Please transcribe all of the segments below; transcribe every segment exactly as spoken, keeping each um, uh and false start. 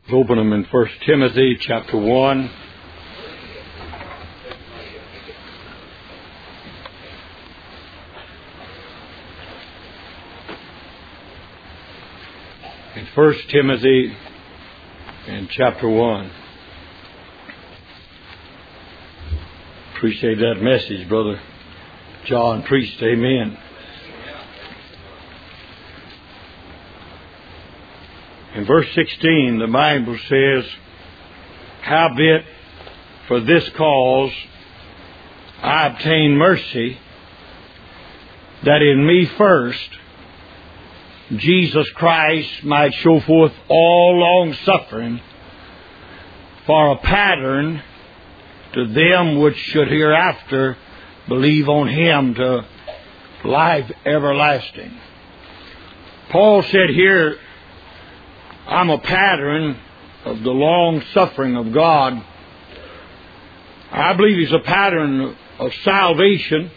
Open them in First Timothy chapter one. In First Timothy in chapter one. Appreciate that message, Brother John preached. Amen. In verse sixteen, the Bible says, "Howbeit, for this cause I obtain mercy, that in me first Jesus Christ might show forth all long suffering for a pattern to them which should hereafter believe on Him to life everlasting." Paul said here, I'm a pattern of the long suffering of God. I believe He's a pattern of salvation.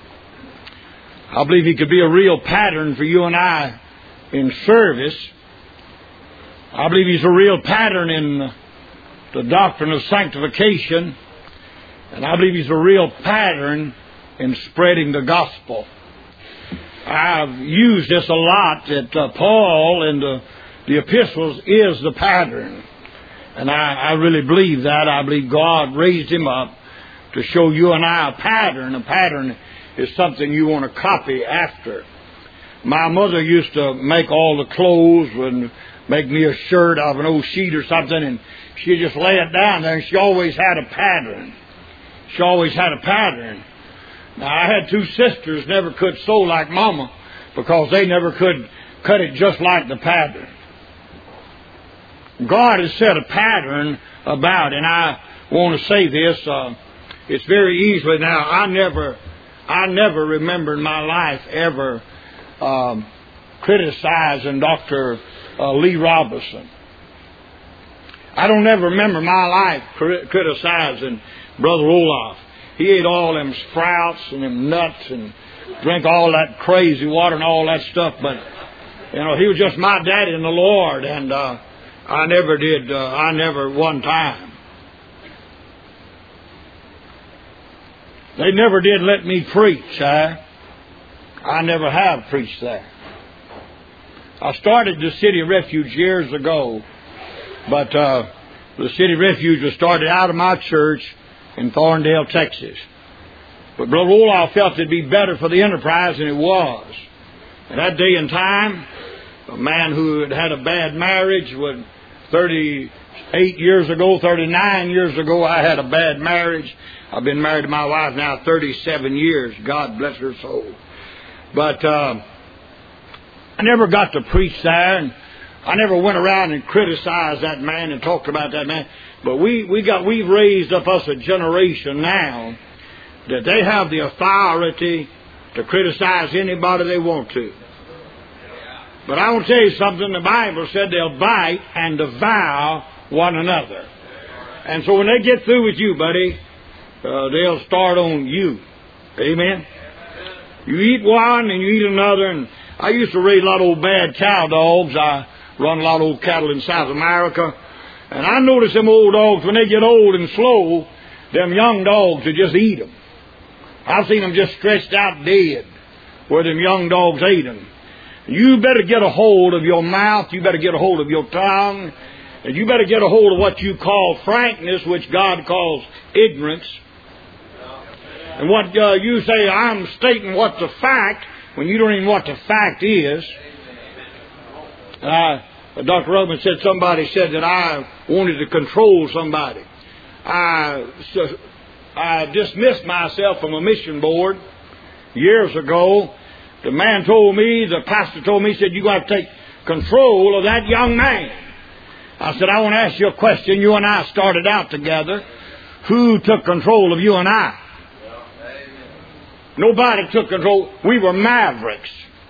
I believe He could be a real pattern for you and I in service. I believe He's a real pattern in the doctrine of sanctification. And I believe He's a real pattern in spreading the gospel. I've used this a lot that uh, Paul in the The epistles is the pattern. And I, I really believe that. I believe God raised him up to show you and I a pattern. A pattern is something you want to copy after. My mother used to make all the clothes and make me a shirt out of an old sheet or something, and she'd just lay it down there, and she always had a pattern. She always had a pattern. Now, I had two sisters never could sew like Mama because they never could cut it just like the pattern. God has set a pattern about, and I want to say this. Uh, it's very easily now. I never, I never remember in my life ever um, criticizing Doctor Uh, Lee Robinson. I don't ever remember my life crit- criticizing Brother Olaf. He ate all them sprouts and them nuts and drank all that crazy water and all that stuff. But you know, he was just my daddy in the Lord, and uh, I never did, uh, I never one time. They never did let me preach. I, I never have preached there. I started the City of Refuge years ago, but uh, the City of Refuge was started out of my church in Thorndale, Texas. But Brother Olaf felt it'd be better for the enterprise, and it was. At that day and time, a man who had had a bad marriage would thirty-eight years ago, thirty-nine years ago, I had a bad marriage. I've been married to my wife now thirty-seven years. God bless her soul. But uh, I never got to preach there, and I never went around and criticized that man and talked about that man. But we, we got, we've raised up us a generation now that they have the authority to criticize anybody they want to. But I want to tell you something. The Bible said they'll bite and devour one another. And so when they get through with you, buddy, uh, they'll start on you. Amen? You eat one and you eat another. And I used to raise a lot of old bad cow dogs. I run a lot of old cattle in South America. And I notice them old dogs, when they get old and slow, them young dogs will just eat them. I've seen them just stretched out dead where them young dogs ate them. You better get a hold of your mouth. You better get a hold of your tongue. And you better get a hold of what you call frankness, which God calls ignorance. And what uh, you say, I'm stating what's the fact, when you don't even know what the fact is. Uh, Doctor Rubin said somebody said that I wanted to control somebody. I, so, I dismissed myself from a mission board years ago. The man told me, the pastor told me, he said, you're going to have to take control of that young man. I said, I want to ask you a question. You and I started out together. Who took control of you and I? Nobody took control. We were mavericks.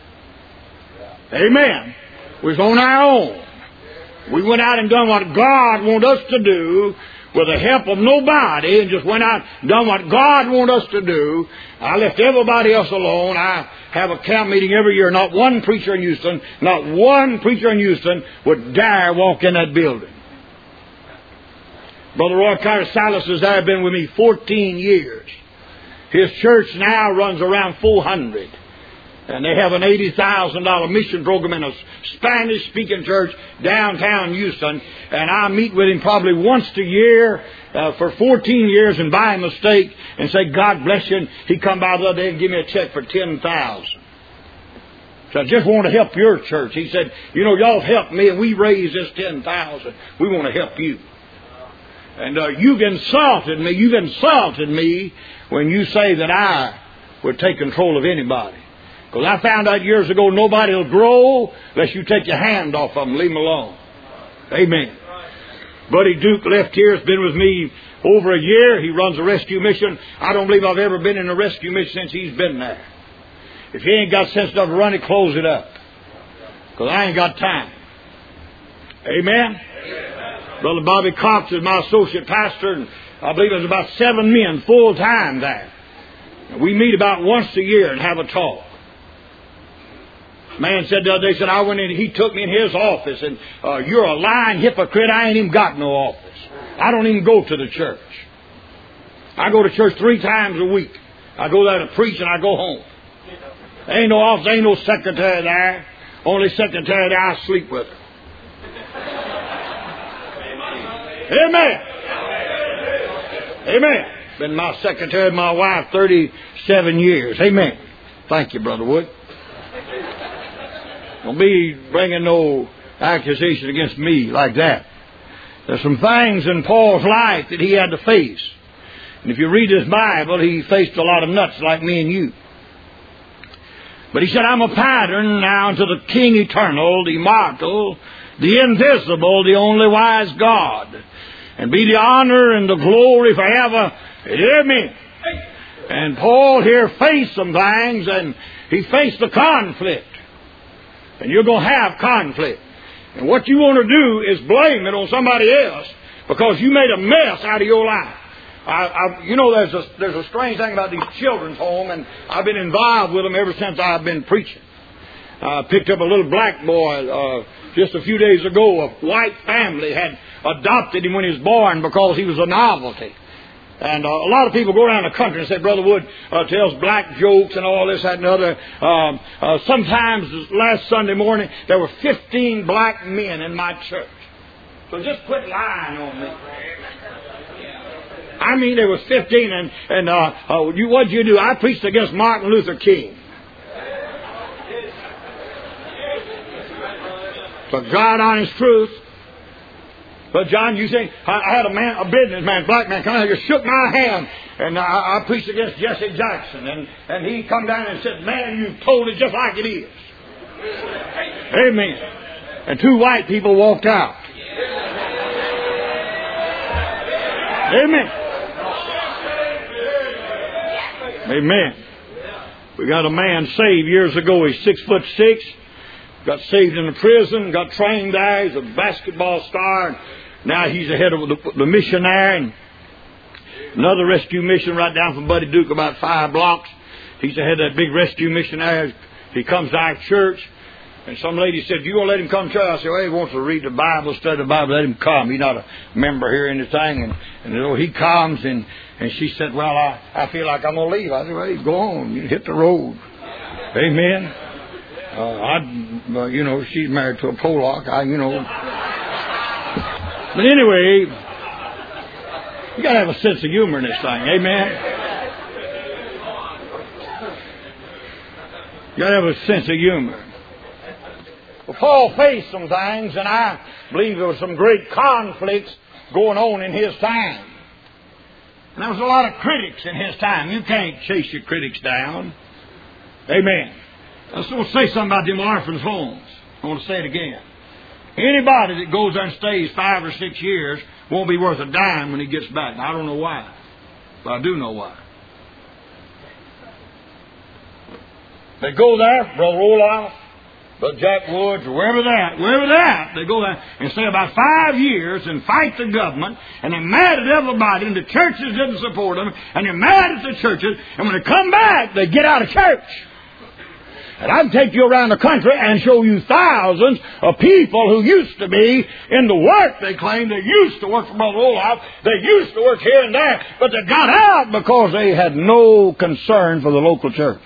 Amen. We was on our own. We went out and done what God wanted us to do with the help of nobody, and just went out and done what God wanted us to do. I left everybody else alone. I have a camp meeting every year. Not one preacher in Houston, not one preacher in Houston would dare walk in that building. Brother Roy Carter Silas has there been with me fourteen years. His church now runs around four hundred. And they have an eighty thousand dollars mission program in a Spanish-speaking church downtown Houston. And I meet with him probably once a year uh, for fourteen years and buy him a steak and say, God bless you. And he come by the other day and give me a check for ten thousand dollars. So I just want to help your church. He said, you know, y'all helped me and we raised this ten thousand dollars. We want to help you. And uh, you've insulted me. You've insulted me when you say that I would take control of anybody. Because I found out years ago nobody will grow unless you take your hand off of them. Leave them alone. Amen. Buddy Duke left here. Has been with me over a year. He runs a rescue mission. I don't believe I've ever been in a rescue mission since he's been there. If he ain't got sense enough to run it, close it up. Because I ain't got time. Amen. Brother Bobby Cox is my associate pastor, and I believe there's about seven men full time there. We meet about once a year and have a talk. Man said the other day, said I went in, he took me in his office, and uh, you're a lying hypocrite. I ain't even got no office. I don't even go to the church. I go to church three times a week. I go there to preach and I go home. There ain't no office, there ain't no secretary there. Only secretary there, I sleep with her. Amen. Amen. Been my secretary, my wife, thirty-seven years. Amen. Thank you, Brother Wood. Don't be bringing no accusation against me like that. There's some things in Paul's life that he had to face. And if you read his Bible, he faced a lot of nuts like me and you. But he said, I'm a pattern now unto the King eternal, the immortal, the invisible, the only wise God. And be the honor and the glory forever. Amen. And Paul here faced some things, and he faced the conflict. And you're going to have conflict. And what you want to do is blame it on somebody else because you made a mess out of your life. I, I, you know, there's a, there's a strange thing about these children's home, and I've been involved with them ever since I've been preaching. I picked up a little black boy uh, just a few days ago. A white family had adopted him when he was born because he was a novelty. And uh, a lot of people go around the country and say, Brother Wood uh, tells black jokes and all this, that, and other. Um, uh, sometimes last Sunday morning, there were fifteen black men in my church. So just quit lying on me. I mean, there was fifteen, and, and uh, uh, you, what'd you do? I preached against Martin Luther King. But God honest truth. But John, you say, I, I had a man, a businessman, black man, come out here, shook my hand, and I, I preached against Jesse Jackson, and, and he come down and said, man, you told it just like it is. Amen. And two white people walked out. Amen. Amen. We got a man saved years ago. He's six foot six. Got saved in a prison. Got trained there. He's a basketball star. And now he's the head of the, the mission there. And another rescue mission right down from Buddy Duke, about five blocks. He's the head of that big rescue mission there. He comes to our church. And some lady said, you going to let him come to church? I said, well, he wants to read the Bible, study the Bible. Let him come. He's not a member here or anything. And, and you know, he comes, and, and she said, well, I, I feel like I'm going to leave. I said, well, you go on. You hit the road. Amen. Uh, I, uh, you know, she's married to a Pollock. I, you know. But anyway, you got to have a sense of humor in this thing. Amen. You got to have a sense of humor. Well, Paul faced some things, and I believe there was some great conflicts going on in his time. And there was a lot of critics in his time. You can't chase your critics down. Amen. I just want to say something about them orphans' homes. I want to say it again. Anybody that goes there and stays five or six years won't be worth a dime when he gets back. Now, I don't know why, but I do know why. They go there, Brother Roloff, Brother Jack Woods, or wherever they're at, wherever they're at, they go there and stay about five years and fight the government, and they're mad at everybody, and the churches didn't support them, and they're mad at the churches, and when they come back, they get out of church. And I can take you around the country and show you thousands of people who used to be in the work. They claim they used to work for Brother Olaf. They used to work here and there, but they got out because they had no concern for the local church.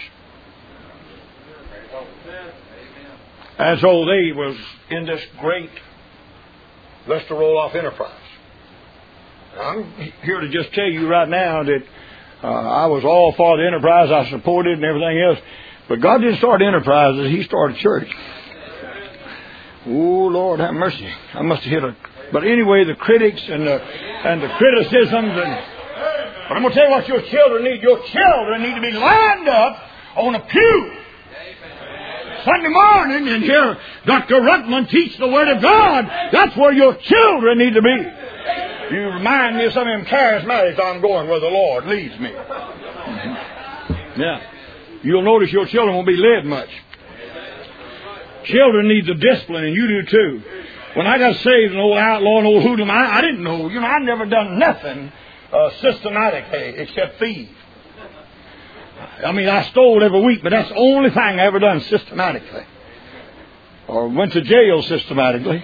And so they was in this great Lester Roloff enterprise. I'm here to just tell you right now that uh, I was all for the enterprise. I supported it and everything else. But God didn't start enterprises. He started church. Oh, Lord, have mercy. I must have hit a... But anyway, the critics and the, and the criticisms. And, but I'm going to tell you what your children need. Your children need to be lined up on a pew Sunday morning and hear Doctor Ruckman teach the Word of God. That's where your children need to be. You remind me of some of them charismatics. I'm going where the Lord leads me. Mm-hmm. Yeah. You'll notice your children won't be led much. Children need the discipline, and you do too. When I got saved, an old outlaw, an old hoodlum, I, I didn't know. You know, I'd never done nothing uh, systematically except thieve. I mean, I stole every week, but that's the only thing I ever done systematically. Or went to jail systematically.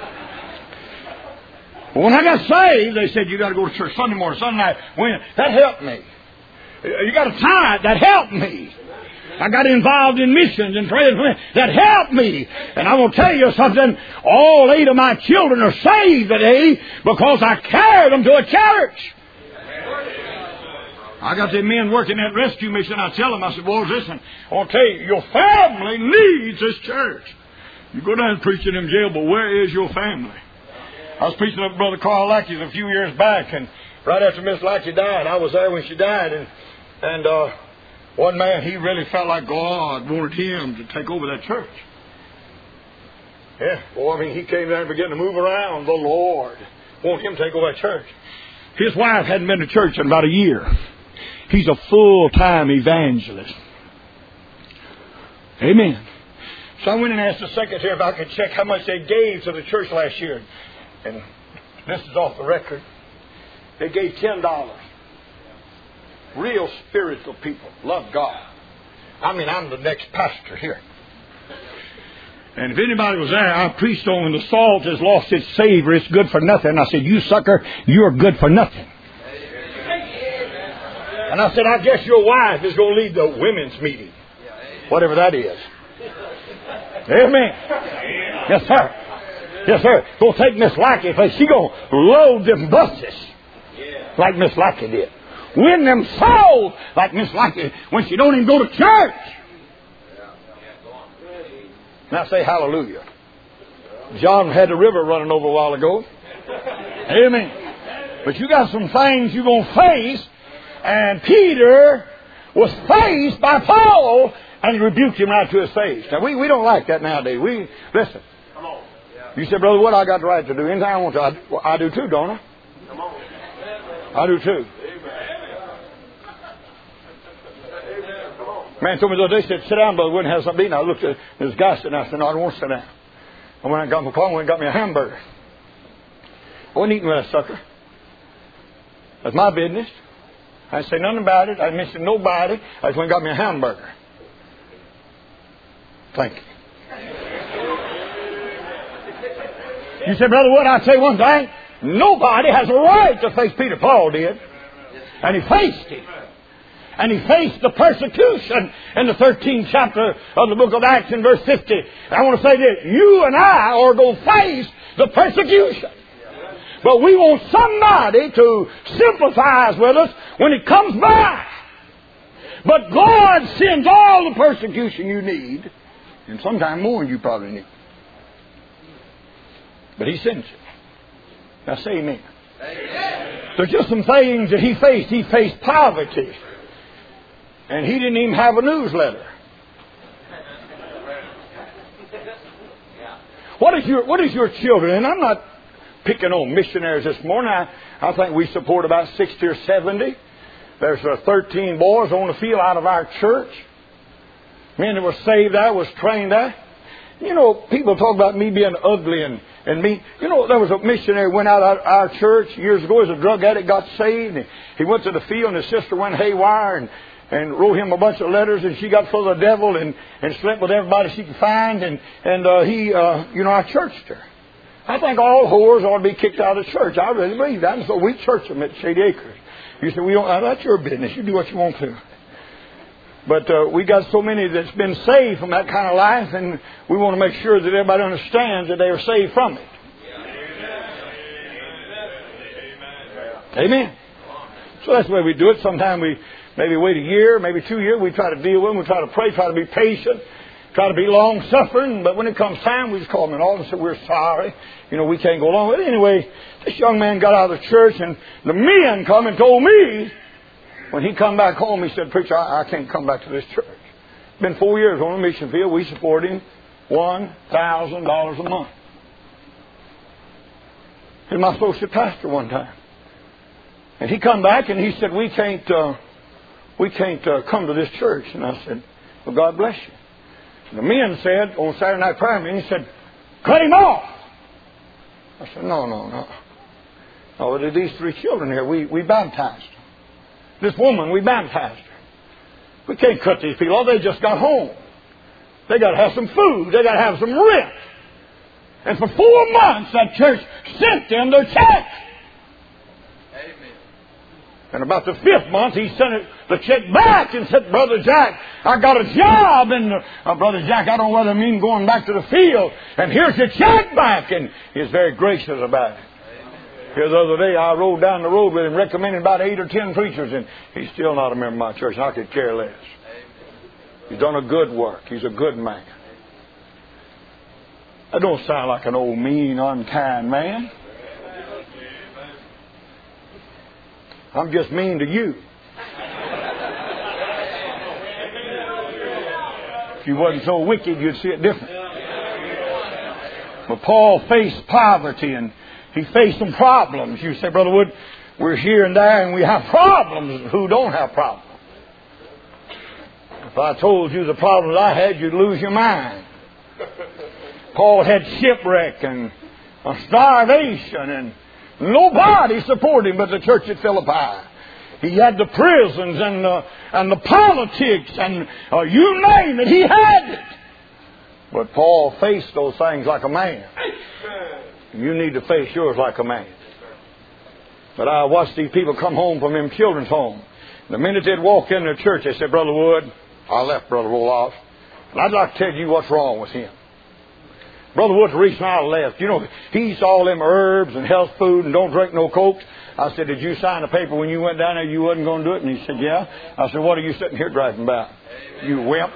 But when I got saved, they said, you got to go to church Sunday morning, Sunday night. When, that helped me. You got to tithe. That helped me. I got involved in missions and praying for me. That helped me. And I'm going to tell you something. All eight of my children are saved today because I carried them to a church. I got the men working at rescue mission. I tell them, I said, boys, listen, I want to tell you, your family needs this church. You go down and preach in them jail, but where is your family? I was preaching up Brother Carl Lackey a few years back, and right after Miss Lackey died, I was there when she died, and and uh, one man, he really felt like God wanted him to take over that church. Yeah, well, I mean, he came down and began to move around. The Lord wanted him to take over that church. His wife hadn't been to church in about a year. He's a full-time evangelist. Amen. So I went and asked the secretary if I could check how much they gave to the church last year. And this is off the record. They gave ten dollars. Real spiritual people. Love God. I mean, I'm the next pastor here. And if anybody was there, I preached on when the salt has lost its savor, it's good for nothing. I said, you sucker, you're good for nothing. And I said, I guess your wife is going to lead the women's meeting. Whatever that is. Amen. Yes, sir. Yes, sir. Go take Miss Lackey. She's going to load them buses like Miss Lackey did. Win them souls like Miss Lackey when she don't even go to church. Now say hallelujah. John had the river running over a while ago. Amen. But you got some things you're going to face. And Peter was faced by Paul, and he rebuked him right to his face. Now, we, we don't like that nowadays. We listen. You said, Brother, what I got the right to do? Anything I want to, I, well, I do too, don't I? I do too. Man told me the other day, said, sit down, Brother, wouldn't have something to eat. And I looked at this guy sitting there, I said, no, I don't want to sit down. I went and got my car and went and got me a hamburger. I wasn't eating with that sucker. That's my business. I didn't say nothing about it. I didn't mention nobody. I just went and got me a hamburger. Thank you. You said, Brother Wood, I'll tell you one thing. Nobody has a right to face Peter. Paul did. And he faced it. And he faced the persecution in the thirteenth chapter of the book of Acts in verse fifty. I want to say this. You and I are going to face the persecution. But we want somebody to sympathize with us when it comes by. But God sends all the persecution you need, and sometimes more than you probably need. But He sends it. Now say amen. Amen. There's just some things that He faced. He faced poverty. And He didn't even have a newsletter. What is your, what is your children? And I'm not picking on missionaries this morning. I, I think we support about sixty or seventy. There's uh, thirteen boys on the field out of our church. Men that were saved there, was trained there. You know, people talk about me being ugly and, and me. You know, there was a missionary went out of our church years ago as a drug addict, got saved. And he went to the field and his sister went haywire. And, and wrote him a bunch of letters, and she got full of the devil and, and slept with everybody she could find, and, and uh, he, uh, you know, I churched her. I think all whores ought to be kicked out of the church. I really believe that. And so we church them at Shady Acres. You say, we don't, that's your business. You do what you want to. But uh, we got so many that's been saved from that kind of life, and we want to make sure that everybody understands that they are saved from it. Amen. So that's the way we do it. Sometimes we maybe wait a year, maybe two years. We try to deal with them. We try to pray, try to be patient, try to be long-suffering. But when it comes time, we just call them in all and say, we're sorry. You know, we can't go along with it. Anyway, this young man got out of the church, and the men come and told me, when he come back home, he said, preacher, I, I can't come back to this church. It's been four years on the mission field. We support him one thousand dollars a month. He's my associate pastor one time. And he come back and he said, we can't, uh, we can't uh, come to this church. And I said, well, God bless you. And the men said, on Saturday night prayer meeting, he said, cut him off. I said, no, no, no. No, there are these three children here. We, we baptized them. This woman, we baptized her. We can't cut these people off. They just got home. They got to have some food. They got to have some rent. And for four months, that church sent them their check. Amen. And about the fifth month, he sent it, the check back and said, Brother Jack, I got a job. And uh, Brother Jack, I don't know whether I mean going back to the field. And here's your check back. And he was very gracious about it. Here the other day, I rode down the road with him, recommending about eight or ten preachers, and he's still not a member of my church, and I could care less. He's done a good work. He's a good man. I don't sound like an old, mean, unkind man. I'm just mean to you. If you wasn't so wicked, you'd see it different. But Paul faced poverty, and he faced some problems. You say, Brother Wood, we're here and there and we have problems. Who don't have problems? If I told you the problems I had, you'd lose your mind. Paul had shipwreck and starvation, and nobody supported him but the church at Philippi. He had the prisons and the, and the politics and uh, you name it, he had it. But Paul faced those things like a man. You need to face yours like a man. But I watched these people come home from them children's home. The minute they'd walk in the church, they said, Brother Wood, I left Brother Roloff, and I'd like to tell you what's wrong with him. Brother Wood's the reason I left. You know, he eats all them herbs and health food and don't drink no Coke. I said, did you sign a paper when you went down there you wasn't going to do it? And he said, yeah. I said, what are you sitting here driving about? You wimp.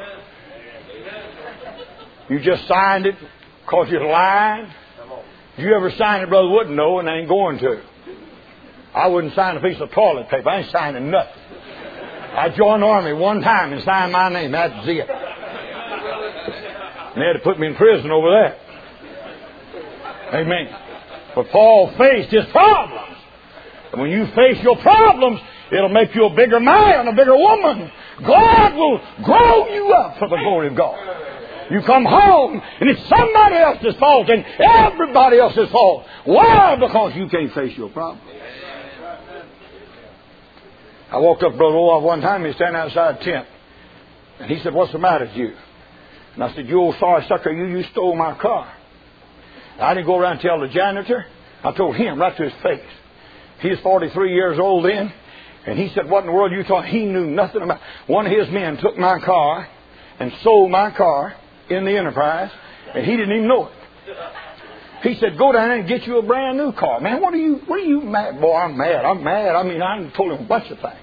You just signed it because you're lying. If you ever sign it, Brother Wood? No, and I ain't going to. I wouldn't sign a piece of toilet paper. I ain't signing nothing. I joined the army one time and signed my name. That's it. And they had to put me in prison over that. Amen. But Paul faced his problems. And when you face your problems, it'll make you a bigger man, a bigger woman. God will grow you up for the glory of God. You come home, and it's somebody else's fault and everybody else's fault. Why? Because you can't face your problem. I walked up to Brother Olaf one time, he was standing outside the tent. And he said, what's the matter with you? And I said, you old sorry sucker, you, you stole my car. I didn't go around and tell the janitor. I told him right to his face. He was forty-three years old then. And he said, what in the world you thought? He knew nothing about it. One of his men took my car and sold my car in the Enterprise, and he didn't even know it. He said, go down there and get you a brand new car. Man, what are you, what are you mad? Boy, I'm mad. I'm mad. I mean, I told him a bunch of things.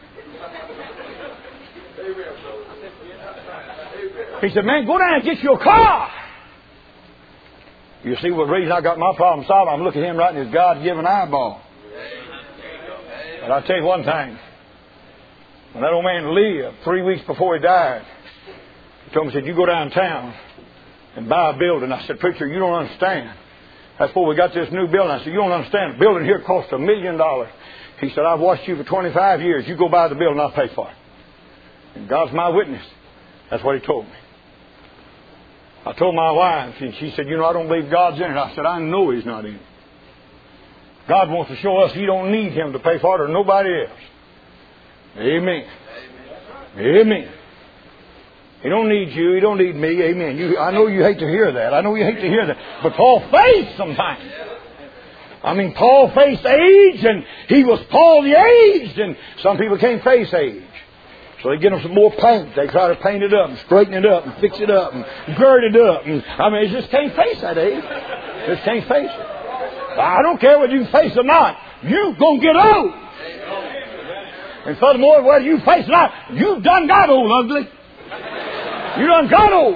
He said, man, go down and get you a car. You see what reason I got my problem solved? I'm looking at him right in his God-given eyeball. But I'll tell you one thing. When that old man lived, three weeks before he died, he told me, he said, you go downtown and buy a building. I said, preacher, you don't understand. That's before we got this new building. I said, you don't understand. The building here cost a million dollars. He said, I've watched you for twenty-five years. You go buy the building, I'll pay for it. And God's my witness. That's what he told me. I told my wife, and she said, you know, I don't believe God's in it. I said, I know He's not in it. God wants to show us He don't need Him to pay for it or nobody else. Amen. Amen. He don't need you. He don't need me. Amen. You, I know you hate to hear that. I know you hate to hear that. But Paul faced sometimes. I mean, Paul faced age, and he was Paul the aged, and some people can't face age. So they get them some more paint. They try to paint it up and straighten it up and fix it up and gird it up. And, I mean, they just can't face that age. Just can't face it. I don't care whether you can face it or not. You're going to get old. And furthermore, whether you face it or not, you've done got old, ugly. You done got old.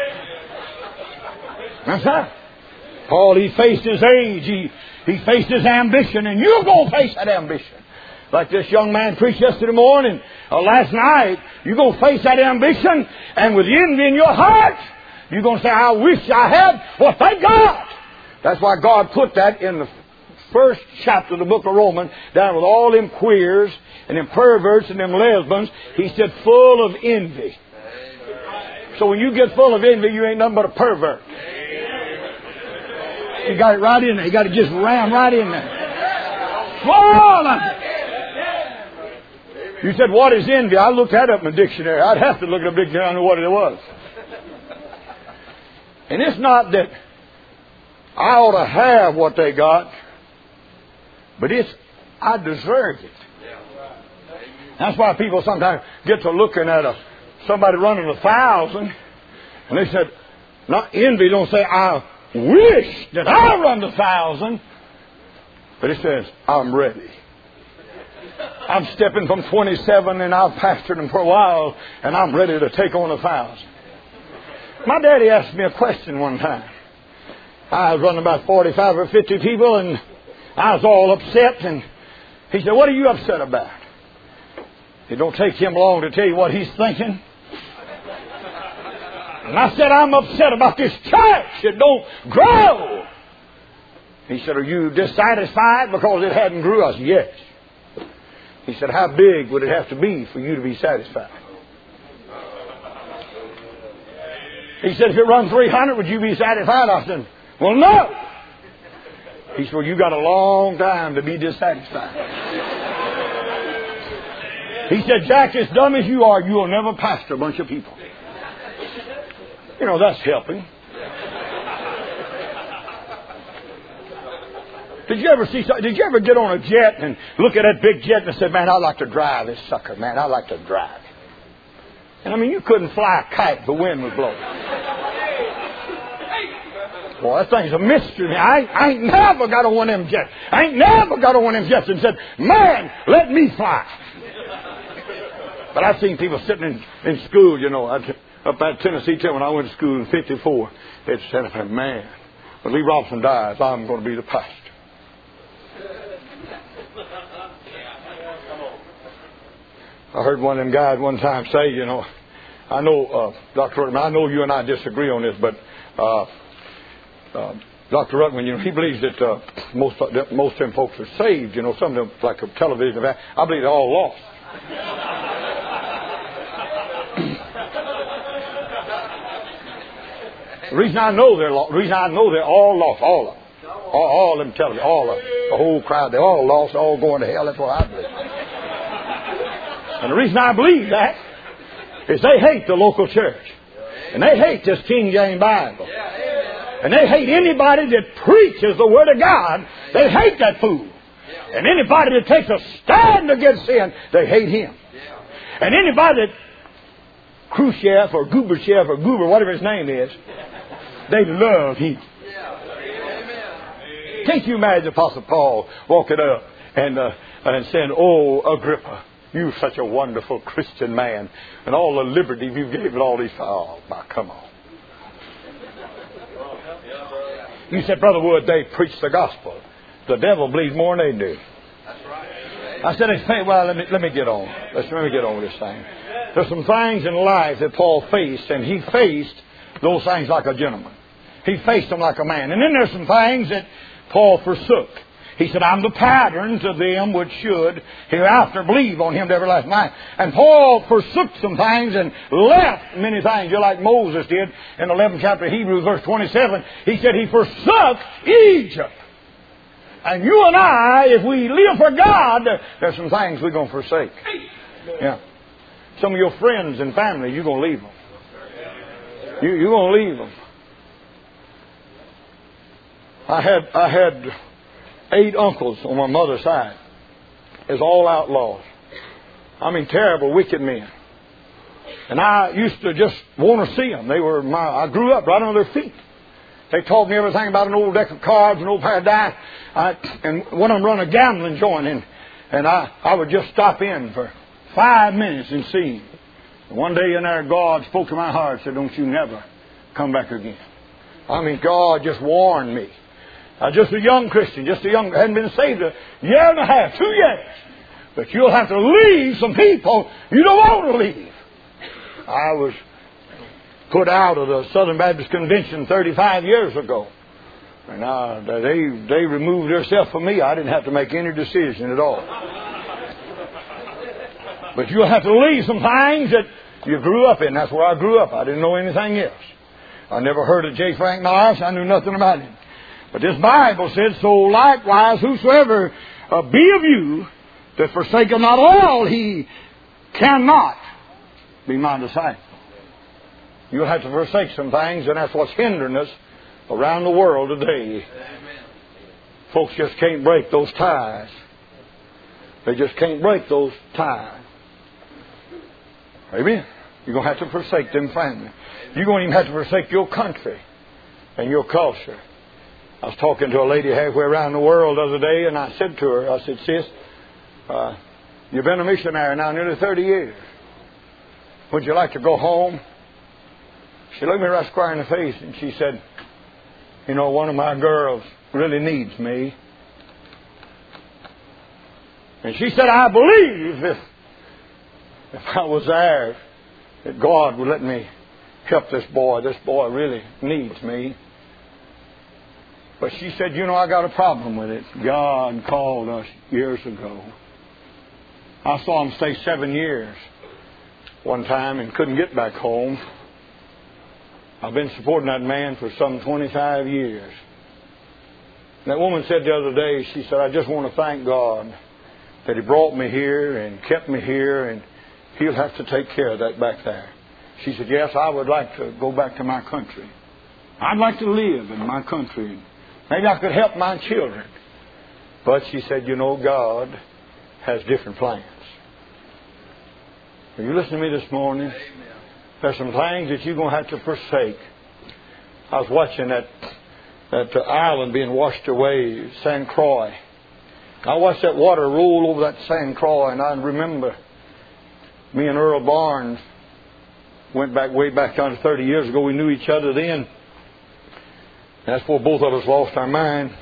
That's right. Paul, he faced his age. He, he faced his ambition. And you're going to face that ambition. Like this young man preached yesterday morning, or last night, you're going to face that ambition, and with envy in your heart, you're going to say, I wish I had what they got. That's why God put that in the first chapter of the book of Romans, down with all them queers, and them perverts, and them lesbians. He said, full of envy. So when you get full of envy, you ain't nothing but a pervert. You got it right in there. You got to just ram right in there. Full of it. You said, what is envy? I looked that up in the dictionary. I'd have to look at a dictionary to know what it was. And it's not that I ought to have what they got, but it's I deserve it. That's why people sometimes get to looking at a somebody running a thousand, and they said, not envy. Don't say I wish that I run the thousand, but it says I'm ready. I'm stepping from twenty-seven, and I've pastored them for a while, and I'm ready to take on a thousand. My daddy asked me a question one time. I was running about forty-five or fifty people, and I was all upset, and he said, what are you upset about? It don't take him long to tell you what he's thinking. And I said, I'm upset about this church. It don't grow. He said, are you dissatisfied because it hadn't grew? I said, yes. He said, how big would it have to be for you to be satisfied? He said, if it run three hundred, would you be satisfied? I said, well, no. He said, well, you got a long time to be dissatisfied. He said, Jack, as dumb as you are, you will never pastor a bunch of people. You know, that's helping. Did you ever see? Did you ever get on a jet and look at that big jet and say, "Man, I'd like to drive this sucker. Man, I'd like to drive." And I mean, you couldn't fly a kite if the wind was blowing. Boy, that thing's a mystery to me. I, I ain't never got on one of them jets. I ain't never got on one of them jets and said, "Man, let me fly." But I've seen people sitting in, in school, you know, up at Tennessee Tech when I went to school in fifty-four. They'd said, "Man, when Lee Robinson dies, I'm going to be the pastor." I heard one of them guys one time say, you know, I know, uh, Doctor Ruckman, I know you and I disagree on this, but uh, uh, Doctor Ruckman, you know, he believes that uh, most that most of them folks are saved. You know, some of them, like a television, I believe they're all lost. The reason I know they're lost, the reason I know they're all lost, all of them, all, all of them television, all of them, the whole crowd, they're all lost, all going to hell. That's what I believe. And the reason I believe that is they hate the local church. And they hate this King James Bible. And they hate anybody that preaches the Word of God. They hate that fool. And anybody that takes a stand against sin, they hate him. And anybody that Khrushchev or Gorbachev or Goober, whatever his name is, they love him. Can't you imagine Apostle Paul walking up and, uh, and saying, "Oh, Agrippa, you're such a wonderful Christian man, and all the liberty you gave and all these." Oh, my, come on. You said, "Brother Wood, they preach the gospel. The devil believes more than they do." I said, "Hey, well, let me let me get on. Let's let me get on with this thing." There's some things in life that Paul faced, and he faced those things like a gentleman. He faced them like a man. And then there's some things that Paul forsook. He said, "I'm the pattern to them which should hereafter believe on him to everlasting life." And Paul forsook some things and left many things, just like Moses did in the eleventh chapter of Hebrews, verse twenty-seven. He said he forsook Egypt. And you and I, if we live for God, there's some things we're going to forsake. Yeah. Some of your friends and family, you're going to leave them. You, you're going to leave them. I had I had eight uncles on my mother's side. It's all outlaws. I mean, terrible, wicked men. And I used to just want to see them. They were my. I grew up right on their feet. They taught me everything about an old deck of cards, an old pair of dice. I, and one of them run a gambling joint, and, and I, I would just stop in for five minutes and see. And one day in there, God spoke to my heart and said, don't you never come back again. I mean, God just warned me. I was just a young Christian, just a young, hadn't been saved a year and a half, two years. But you'll have to leave some people you don't want to leave. I was put out of the Southern Baptist Convention thirty-five years ago. And uh, they they removed themselves from me. I didn't have to make any decision at all. But you'll have to leave some things that you grew up in. That's where I grew up. I didn't know anything else. I never heard of J. Frank Norris. I knew nothing about him. But this Bible said, so likewise whosoever uh, be of you that forsaketh not all, he cannot be my disciple. You'll have to forsake some things, and that's what's hindering us around the world today. Amen. Folks just can't break those ties. They just can't break those ties. Amen. You're going to have to forsake them family. You're going to even have to forsake your country and your culture. I was talking to a lady halfway around the world the other day, and I said to her, I said, sis, uh, you've been a missionary now nearly thirty years. Would you like to go home? She looked me right square in the face and she said, you know, one of my girls really needs me. And she said, I believe if, if I was there, that God would let me help this boy. This boy really needs me. But she said, you know, I got a problem with it. God called us years ago. I saw him stay seven years one time and couldn't get back home. I've been supporting that man for some twenty-five years. And that woman said the other day, she said, I just want to thank God that He brought me here and kept me here, and He'll have to take care of that back there. She said, yes, I would like to go back to my country. I'd like to live in my country. Maybe I could help my children. But she said, you know, God has different plans. Are you listening to me this morning? Amen. There's some things that you're going to have to forsake. I was watching that that uh, island being washed away, Saint Croix. I watched that water roll over that Saint Croix, and I remember me and Earl Barnes went back way back down to thirty years ago. We knew each other then. That's before both of us lost our mind.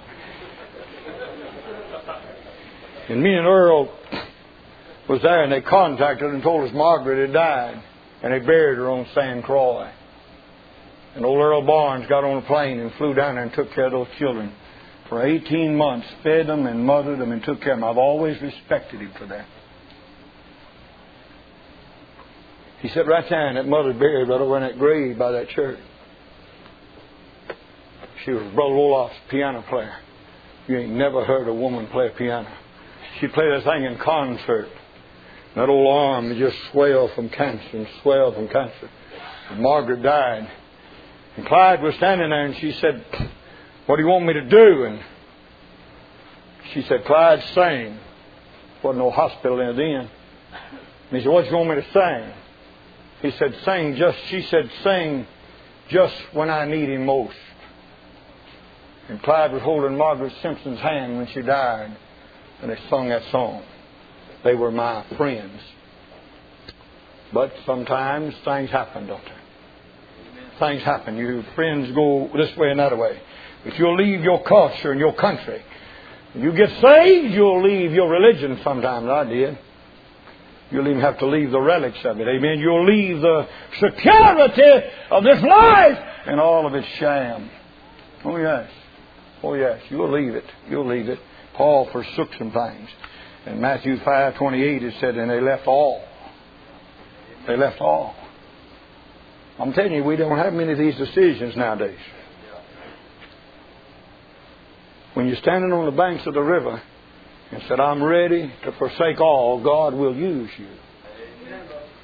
And me and Earl was there, and they contacted and told us Margaret had died. And they buried her on Saint Croix. And old Earl Barnes got on a plane and flew down there and took care of those children. For eighteen months, fed them and mothered them and took care of them. I've always respected him for that. He said right there, and that mother buried right over in that grave by that church. She was Brother Olaf's piano player. You ain't never heard a woman play a piano. She'd play that thing in concert. That old arm just swelled from cancer and swelled from cancer. And Margaret died. And Clyde was standing there, and she said, what do you want me to do? And she said, Clyde, sing. Wasn't no hospital in then. And he said, what do you want me to sing? He said, sing just, she said, sing just when I need him most. And Clyde was holding Margaret Simpson's hand when she died. And they sung that song. They were my friends. But sometimes things happen, don't they? Amen. Things happen. Your friends go this way and that way. If you'll leave your culture and your country, when you get saved, you'll leave your religion sometimes. I did. You'll even have to leave the relics of it. Amen. You'll leave the security of this life and all of its sham. Oh, yes. Oh, yes. You'll leave it. You'll leave it. Paul forsook some things. In Matthew five twenty-eight, it said, and they left all. They left all. I'm telling you, we don't have many of these decisions nowadays. When you're standing on the banks of the river and said, I'm ready to forsake all, God will use you.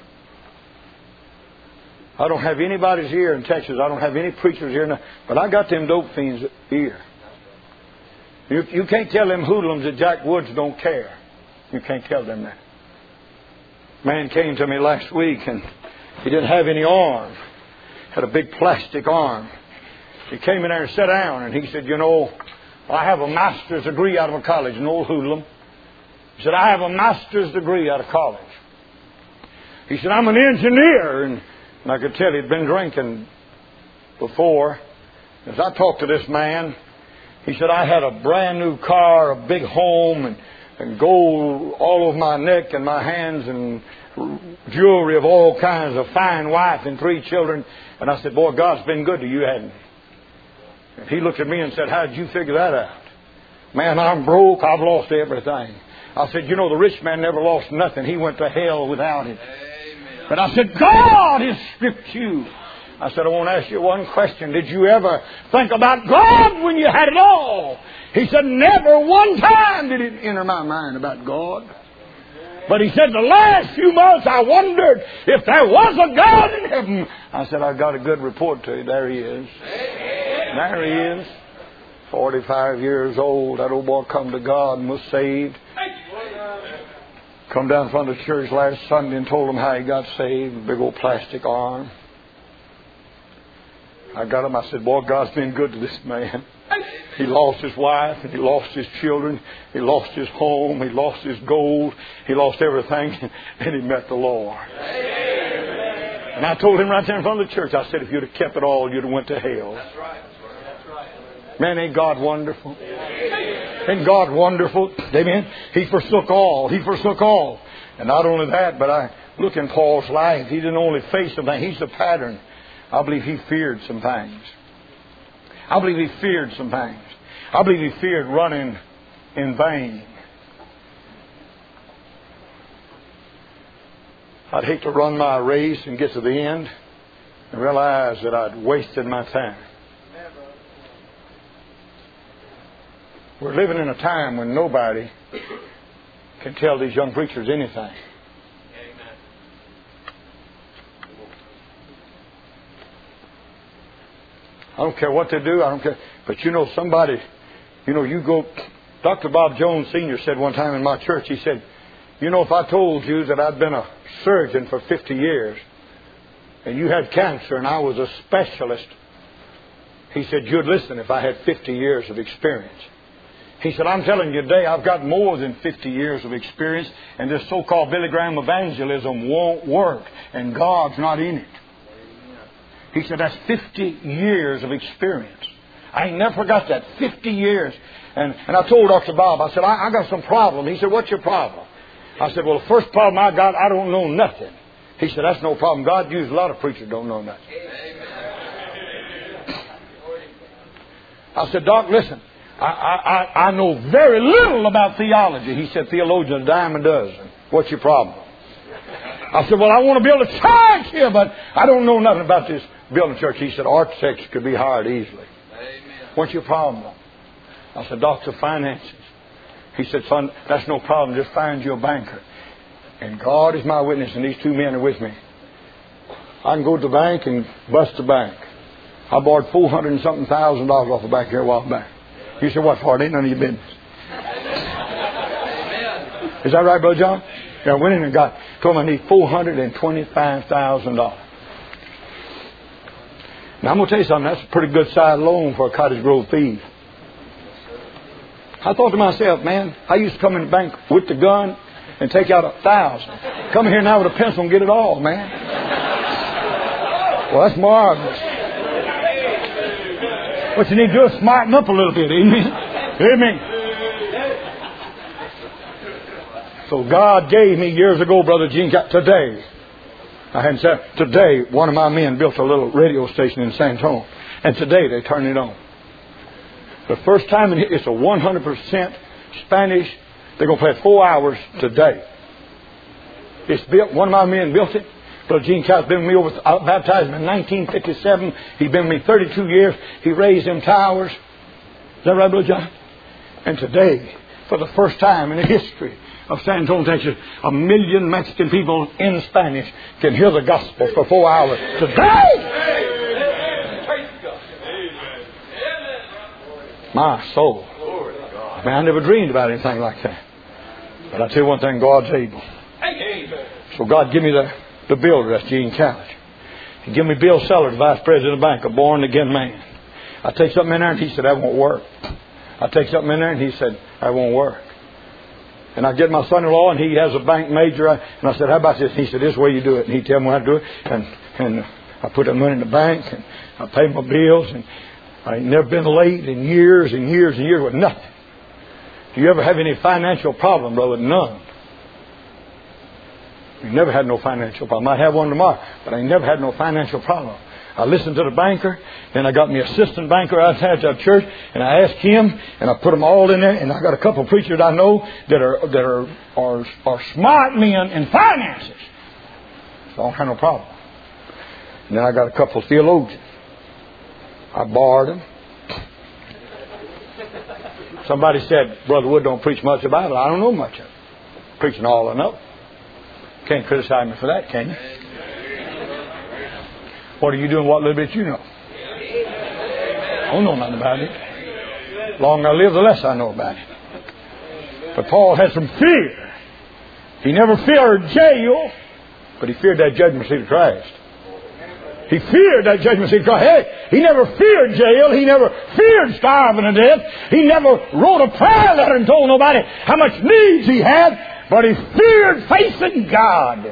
I don't have anybody's ear in Texas. I don't have any preacher's ear. Now, but I got them dope fiends' ear. You, you can't tell them hoodlums that Jack Woods don't care. You can't tell them that. Man came to me last week and he didn't have any arm. Had a big plastic arm. He came in there and sat down and he said, you know, I have a master's degree out of a college, an old hoodlum. He said, I have a master's degree out of college. He said, I'm an engineer. And, and I could tell he'd been drinking before. As I talked to this man, he said, I had a brand new car, a big home, and, and gold all over my neck and my hands, and jewelry of all kinds, a fine wife and three children. And I said, boy, God's been good to you, hasn't He? And he looked at me and said, how did you figure that out? Man, I'm broke. I've lost everything. I said, you know, the rich man never lost nothing. He went to hell without it. Amen. But I said, God has stripped you. I said, I want to ask you one question. Did you ever think about God when you had it all? He said, never one time did it enter my mind about God. But he said, the last few months I wondered if there was a God in heaven. I said, I've got a good report to you. There He is. There He is. forty-five years old. That old boy come to God and was saved. Come down in front of the church last Sunday and told him how he got saved. Big old plastic arm. I got him. I said, boy, God's been good to this man. He lost his wife and he lost his children. He lost his home. He lost his gold. He lost everything. And he met the Lord. And I told him right there in front of the church, I said, if you'd have kept it all, you'd have went to hell. That's right. That's right. Man, ain't God wonderful? Ain't God wonderful? Amen. He forsook all. He forsook all. And not only that, but I look in Paul's life. He didn't only face something. He's the pattern. I believe he feared some things. I believe he feared some things. I believe he feared running in vain. I'd hate to run my race and get to the end and realize that I'd wasted my time. We're living in a time when nobody can tell these young preachers anything. I don't care what they do. I don't care. But you know, somebody, you know, you go. Doctor Bob Jones Senior said one time in my church, he said, you know, if I told you that I'd been a surgeon for fifty years and you had cancer and I was a specialist, he said, you'd listen if I had fifty years of experience. He said, I'm telling you today, I've got more than fifty years of experience, and this so-called Billy Graham evangelism won't work, and God's not in it. He said, that's fifty years of experience. I ain't never forgot that. fifty years. And, and I told Doctor Bob, I said, I, I got some problem. He said, what's your problem? I said, well, the first problem I got, I don't know nothing. He said, that's no problem. God used a lot of preachers don't know nothing. I said, Doc, listen, I, I, I know very little about theology. He said, theologian a dime a dozen. What's your problem? I said, well, I want to build a church here, but I don't know nothing about this building church. He said, architects could be hired easily. Amen. What's your problem? I said, Doctor, finances. He said, son, that's no problem. Just find you a banker. And God is my witness, and these two men are with me. I can go to the bank and bust the bank. I borrowed four hundred and something thousand dollars off the bank here a while back. You said, what for? It ain't none of your business. Is that right, Brother John? Yeah, I went in and got, told him I need four hundred and twenty-five thousand dollars. Now, I'm going to tell you something. That's a pretty good size loan for a Cottage Grove thief. I thought to myself, man, I used to come in the bank with the gun and take out a thousand. Come here now with a pencil and get it all, man. Well, that's marvelous. What you need to do is smarten up a little bit. Amen. Amen. So God gave me years ago, Brother Gene, today. I hadn't said, today, one of my men built a little radio station in San Antonio. And today they turned it on. The first time, in, it's a one hundred percent Spanish. They're going to play four hours today. It's built, one of my men built it. Brother Gene Cow's been with me over, I baptized him in nineteen fifty-seven. He's been with me thirty-two years. He raised them towers. Is that right, Brother John? And today, For the first time in the history of San Antonio, Texas, a million Mexican people in Spanish can hear the gospel for four hours today. My soul. Man, I never dreamed about anything like that. But I tell you one thing, God's able. So God give me the, the builder, that's Gene Callis. He give me Bill Sellers, Vice President of the Bank, a born-again man. I take something in there and he said, that won't work. I take something in there and he said, that won't work. And I get my son-in-law and he has a bank major. And I said, how about this? And he said, this is the way you do it. And he tell me how to do it. And, and I put the money in the bank and I pay my bills. And I ain't never been late in years and years and years with nothing. Do you ever have any financial problem, brother? None. You never had no financial problem. I have one tomorrow, but I ain't never had no financial problem. I listened to the banker, then I got me assistant banker outside our church, and I asked him, and I put them all in there, and I got a couple of preachers I know that are that are are, are smart men in finances. So I don't have no problem. And then I got a couple of theologians. I borrowed them. Somebody said, Brother Wood don't preach much about it. I don't know much of it. Preaching all I know. Can't criticize me for that, can you? What are you doing? What little bit you know? I don't know nothing about it. The longer I live, the less I know about it. But Paul had some fear. He never feared jail, but he feared that judgment seat of Christ. He feared that judgment seat of Christ. Hey, he never feared jail. He never feared starving to death. He never wrote a prayer letter and told nobody how much needs he had. But he feared facing God.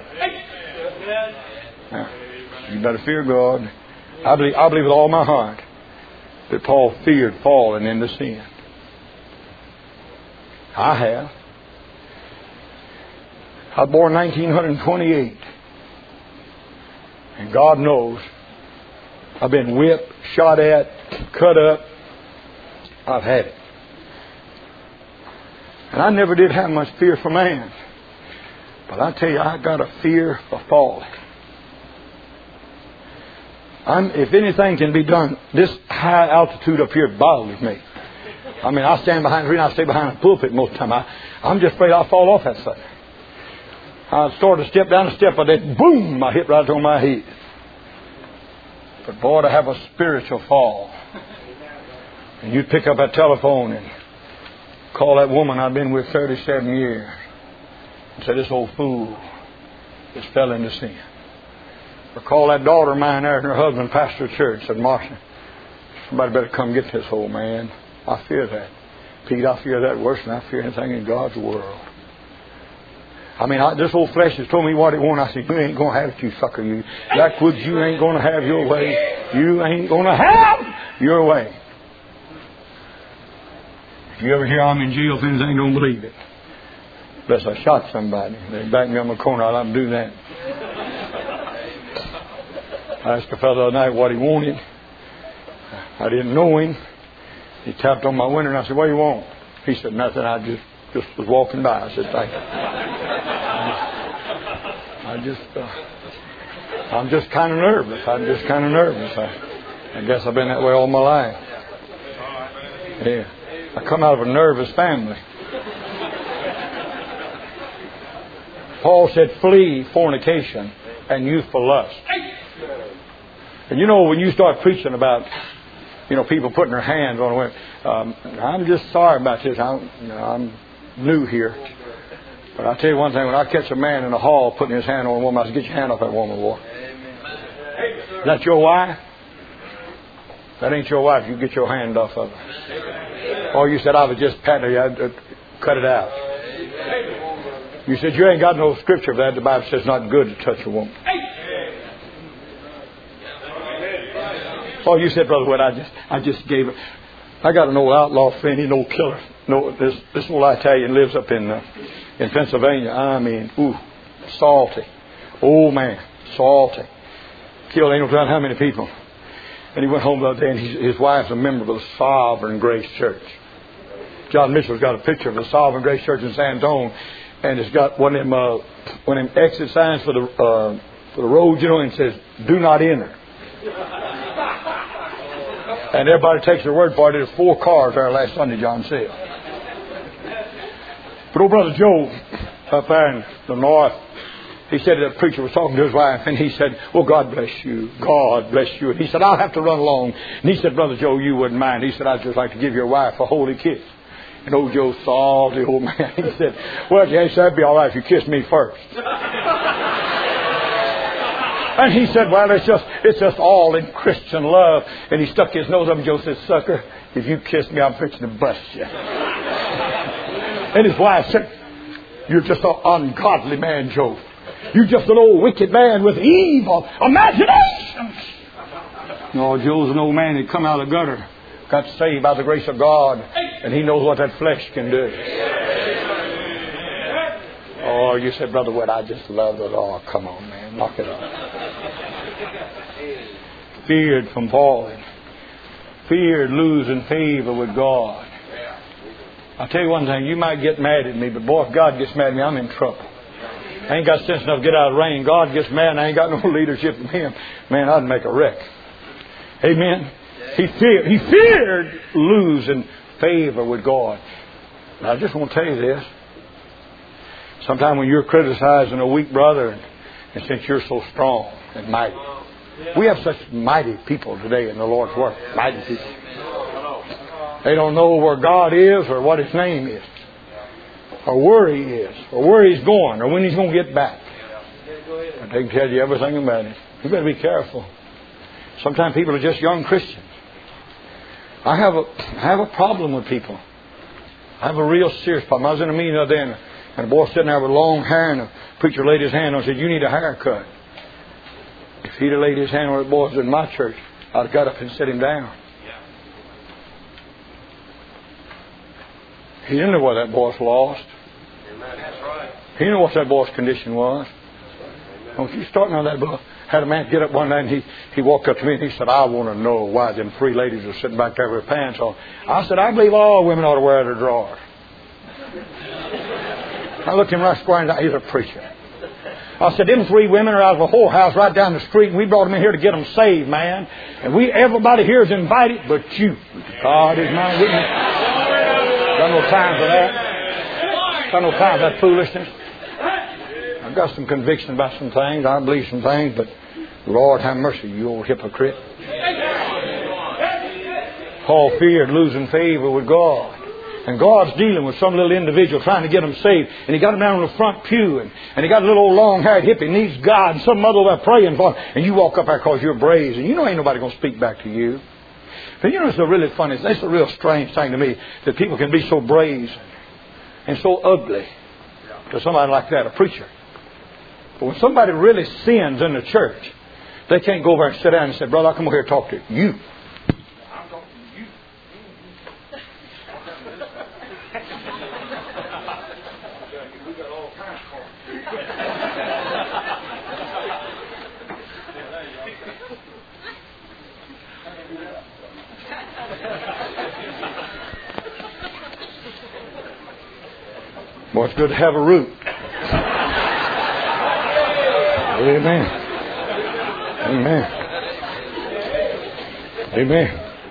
Now, you better fear God. I believe, I believe with all my heart that Paul feared falling into sin. I have. I was born in nineteen twenty-eight. And God knows I've been whipped, shot at, cut up. I've had it. And I never did have much fear for man. But I tell you, I got a fear of falling. I'm, if anything can be done, this high altitude up here bothers me. I mean, I stand behind the tree and I stay behind the pulpit most of the time. I, I'm just afraid I'll fall off that sucker. I start to step down a step, but then boom, I hit right on my head. But boy, to have a spiritual fall. And you'd pick up that telephone and call that woman I've been with thirty-seven years and say, this old fool just fell into sin. Or call that daughter of mine there and her husband pastor of church, said, Marcia, somebody better come get this old man. I fear that. Pete, I fear that worse than I fear anything in God's world. I mean, I, this old flesh has told me what it wants. I said, you ain't going to have it, you sucker. You backwoods, you ain't going to have your way. You ain't going to have your way. If you ever hear I'm in jail, things ain't going to believe it. Unless I shot somebody. They backed me on the corner. I'd like to do that. I asked a fellow the other night what he wanted. I didn't know him. He tapped on my window and I said, what do you want? He said, nothing. I just, just was walking by. I said, thank you. I just, uh, I'm just kind of nervous. I'm just kind of nervous. I, I guess I've been that way all my life. Yeah. I come out of a nervous family. Paul said, flee fornication and youthful lust. And you know, when you start preaching about, you know, people putting their hands on women, um, I'm just sorry about this. I'm, you know, I'm new here. But I'll tell you one thing, when I catch a man in the hall putting his hand on a woman, I say, get your hand off that woman, boy. Is that your wife? That ain't your wife. You get your hand off of her. Or you said, I was just patting her. I'd, I'd cut it out. You said, you ain't got no scripture for that. The Bible says it's not good to touch a woman. Oh, you said, Brother Wood, I just, I just gave it. I got an old outlaw friend, he's an old killer. No, this, this old Italian lives up in, uh, in Pennsylvania. I mean, ooh, salty. Old man, salty. Killed ain't no telling how many people. And he went home the other day, and his, his wife's a member of the Sovereign Grace Church. John Mitchell's got a picture of the Sovereign Grace Church in San Antonio, and it's got one of them, uh, one of them exit signs for the uh, for the road, you know, and it says, "Do not enter." And everybody takes their word for it. There's four cars there last Sunday, John said. But old Brother Joe up there in the north, he said that preacher was talking to his wife, and he said, "Well, God bless you. God bless you." And he said, "I'll have to run along." And he said, "Brother Joe, you wouldn't mind." He said, "I'd just like to give your wife a holy kiss." And old Joe saw the old man. He said, "Well, yes, that'd be all right if you kissed me first." And he said, "Well, it's just it's just all in Christian love." And he stuck his nose up, and Joe said, "Sucker, if you kiss me, I'm fixing to bust you." And his wife said, "You're just an ungodly man, Joe. You're just an old wicked man with evil imaginations." No, Joe's an old man that come out of the gutter, got saved by the grace of God, and he knows what that flesh can do. Oh, you said, "Brother Wood, I just love the Lord." Come on, man, knock it off. Feared from falling. Feared losing favor with God. I'll tell you one thing, you might get mad at me, but boy, if God gets mad at me, I'm in trouble. I ain't got sense enough to get out of the rain. God gets mad and I ain't got no leadership from Him. Man, I'd make a wreck. Amen. He feared, he feared losing favor with God. And I just want to tell you this. Sometime when you're criticizing a weak brother, and, and since you're so strong and mighty. We have such mighty people today in the Lord's work. Mighty people. They don't know where God is or what His name is, or where He is, or where He's going, or when He's going to get back. But they can tell you everything about it. You better be careful. Sometimes people are just young Christians. I have a I have a problem with people. I have a real serious problem. I was in a meeting the other day, and a, and a boy sitting there with long hair, and a preacher laid his hand on and said, "You need a haircut." If he'd have laid his hand on the boys in my church, I'd have got up and set him down. He didn't know why that boy's lost. He didn't know what that boy's condition was. Don't you start now that boy. Had a man get up one night and he, he walked up to me and he said, "I want to know why them three ladies are sitting back there with their pants on." I said, "I believe all women ought to wear their drawers." I looked him right square in the eye. He's a preacher. I said, "Them three women are out of a whorehouse right down the street, and we brought them in here to get them saved, man. And we everybody here is invited, but you. God is my witness." Got no time for that. Got no time for that foolishness. I've got some conviction about some things. I believe some things, but Lord have mercy, you old hypocrite. Paul feared losing favor with God. And God's dealing with some little individual trying to get him saved. And he got him down on the front pew. And, and he got a little old long-haired hippie. Needs God. And some mother over there praying for him. And you walk up there because you're brazen. You know ain't nobody going to speak back to you. But you know it's a really funny, it's a real strange thing to me that people can be so brazen and so ugly to somebody like that, a preacher. But when somebody really sins in the church, they can't go over and sit down and say, "Brother, I'll come over here and talk to you." I'm talking to you. We got all kinds of cards. Boy, it's good to have a root. Amen. Amen. Amen.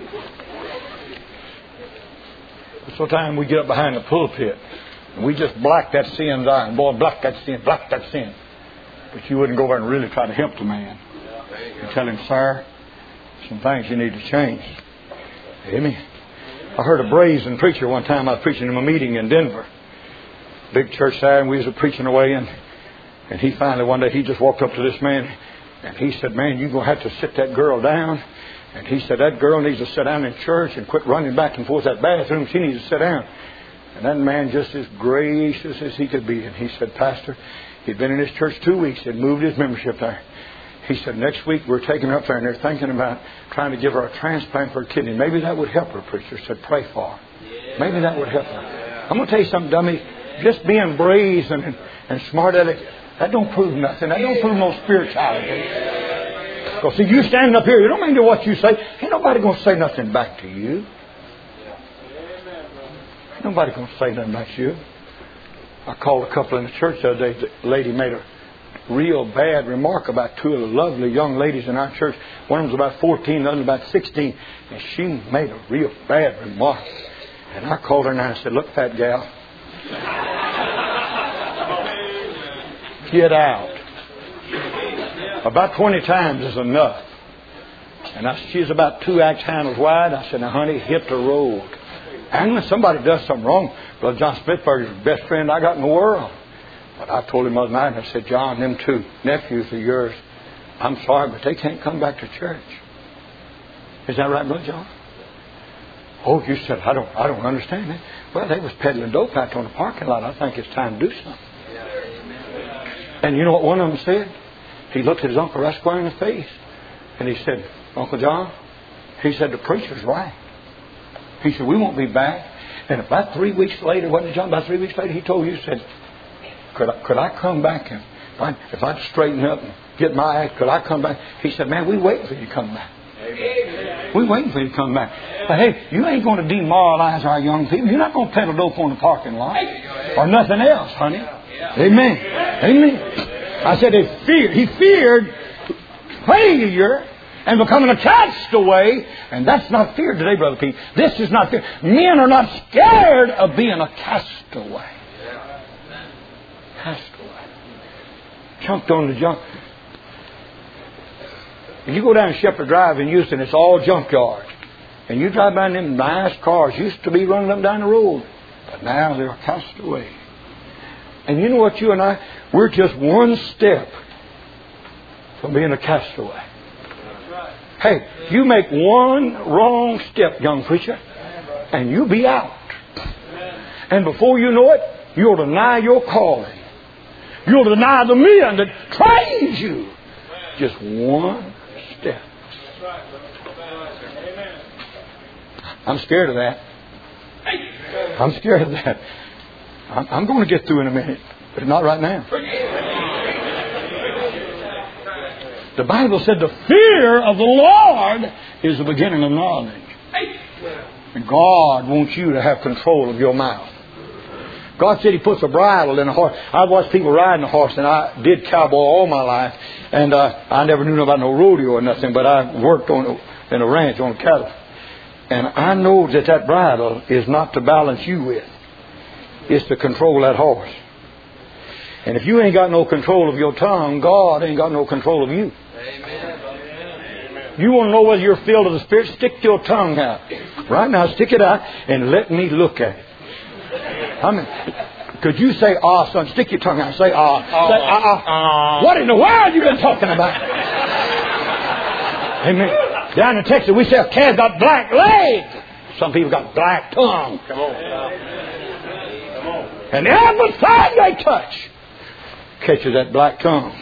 Sometimes we get up behind the pulpit and we just black that sin's eye. And boy, black that sin, black that sin. But you wouldn't go over and really try to help the man. You tell him, "Sir, some things you need to change." Amen. I heard a brazen preacher one time. I was preaching in a meeting in Denver. Big church there, and we was preaching away, and and he finally one day he just walked up to this man and he said, "Man, you're going to have to sit that girl down." And he said, "That girl needs to sit down in church and quit running back and forth that bathroom. She needs to sit down." And that man just as gracious as he could be. And he said, "Pastor," he'd been in his church two weeks. He'd moved his membership there. He said, "Next week we're taking her up there and they're thinking about trying to give her a transplant for a kidney. Maybe that would help her." Preacher said, "Pray for her. Maybe that would help her." I'm going to tell you something, dummy. Just being brazen and, and smart aleck, that don't prove nothing. That don't prove no spirituality. Because see, you standing up here, you don't mean to what you say. Ain't nobody going to say nothing back to you. Ain't nobody going to say nothing back to you. I called a couple in the church the other day. The lady made a real bad remark about two of the lovely young ladies in our church. One of them was about fourteen, the other was about sixteen. And she made a real bad remark. And I called her and I said, "Look, fat gal, get out. About twenty times is enough. And I, she's about two axe handles wide. I said, now, honey, hit the road. And when somebody does something wrong, Brother John Spitfire is the best friend I got in the world. But I told him the other night, and I said, John, them two nephews of yours, I'm sorry, but they can't come back to church. Is that right, Brother John? Oh, you said, I don't I don't understand that. Well, they was peddling dope out on the parking lot. I think it's time to do something. And you know what one of them said? He looked at his uncle right square in the face. And he said, Uncle John, he said, the preacher's right. He said, we won't be back. And about three weeks later, wasn't it, John? About three weeks later, he told you, he said, could I, could I come back? And if, I, if I'd straighten up and get my act, could I come back? He said, man, we waiting for you to come back. Amen. We waiting for you to come back. But hey, you ain't going to demoralize our young people. You're not going to peddle dope on the parking lot. Or nothing else, honey. Amen. Amen. I said, they feared. He feared failure and becoming a castaway. And that's not fear today, Brother Pete. This is not fear. Men are not scared of being a castaway. Castaway. Chunked on the junk. If you go down Shepherd Drive in Houston, it's all junkyards. And you drive by them nice cars. Used to be running them down the road. But now they're cast away. And you know what, you and I, we're just one step from being a castaway. Hey, you make one wrong step, young preacher, and you'll be out. And before you know it, you'll deny your calling. You'll deny the men that trained you. Just one step. I'm scared of that. I'm scared of that. I'm, I'm going to get through in a minute, but not right now. The Bible said the fear of the Lord is the beginning of knowledge. And God wants you to have control of your mouth. God said He puts a bridle in a horse. I watched people riding a horse, and I did cowboy all my life. And uh, I never knew about no rodeo or nothing, but I worked on in a ranch on cattle. And I know that that bridle is not to balance you with. It's to control that horse. And if you ain't got no control of your tongue, God ain't got no control of you. Amen. You want to know whether you're filled with the Spirit? Stick your tongue out. Right now, stick it out and let me look at it. I mean, could you say, ah, son? Stick your tongue out. Say, ah. Uh, say, ah, ah. Uh, what in the world have you been talking about? Amen. Down in Texas, we say a calf got black legs. Some people got black tongue. Come on. Come on. And every time they touch catches that black tongue.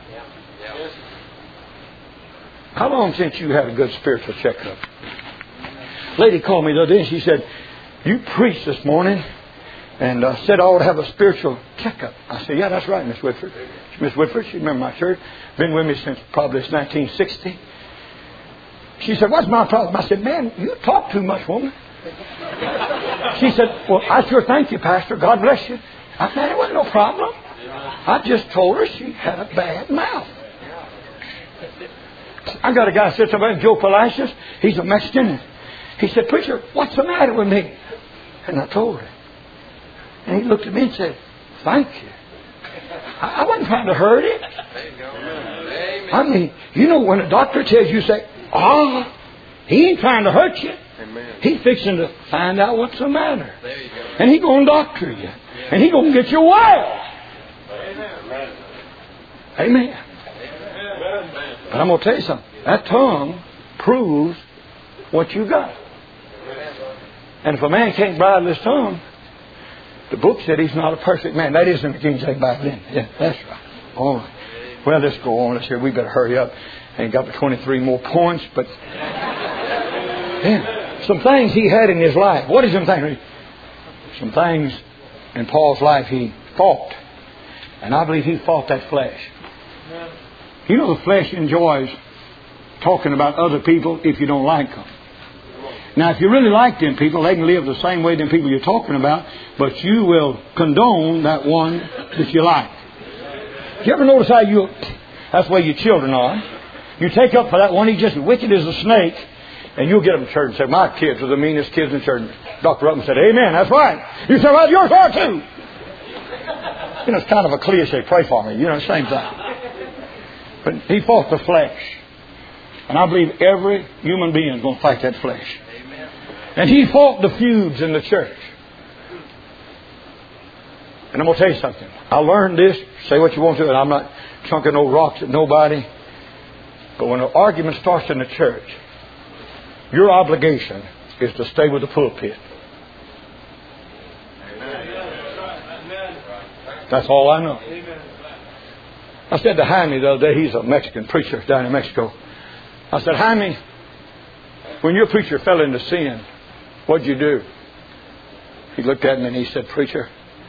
How long since you had a good spiritual checkup? Lady called me the other day and she said, you preached this morning and uh, said I ought to have a spiritual checkup. I said, yeah, that's right, Miss Whitford. Miss Whitford, she remember my church. Been with me since probably nineteen sixty. She said, what's my problem? I said, man, you talk too much, woman. She said, well, I sure thank you, Pastor. God bless you. I said, it wasn't no problem. I just told her she had a bad mouth. I got a guy that sits over there, Joe Palacios. He's a Mexican. He said, preacher, what's the matter with me? And I told her. And he looked at me and said, thank you. I, I wasn't trying to hurt him. I mean, you know, when a doctor tells you, say, ah, he ain't trying to hurt you. Amen. He's fixing to find out what's the matter. And he's going to doctor you. And he's going to get you well. Amen. Amen. But I'm going to tell you something. That tongue proves what you got. And if a man can't bridle his tongue, the book said he's not a perfect man. That isn't the King James Bible, isn't it? Yeah, that's right. All right. Well, let's go on. Let's hear. We better hurry up. Ain't got the twenty-three more points, but yeah, some things he had in his life. What is some things? Some things in Paul's life he fought, and I believe he fought that flesh. You know, the flesh enjoys talking about other people if you don't like them. Now, if you really like them people, they can live the same way them people you're talking about, but you will condone that one that you like. You ever notice how you? That's the way your children are. You take up for that one, he's just wicked as a snake, and you'll get them to church and say, my kids are the meanest kids in church. Doctor Upton said, amen, that's right. You say, well, yours are too. You know, it's kind of a cliche. Pray for me. You know, same thing. But he fought the flesh. And I believe every human being is going to fight that flesh. And he fought the feuds in the church. And I'm going to tell you something. I learned this. Say what you want to, and I'm not chunking no rocks at nobody. But when an argument starts in the church, your obligation is to stay with the pulpit. That's all I know. I said to Jaime the other day, he's a Mexican preacher down in Mexico. I said, Jaime, when your preacher fell into sin, what'd you do? He looked at me and he said, Preacher,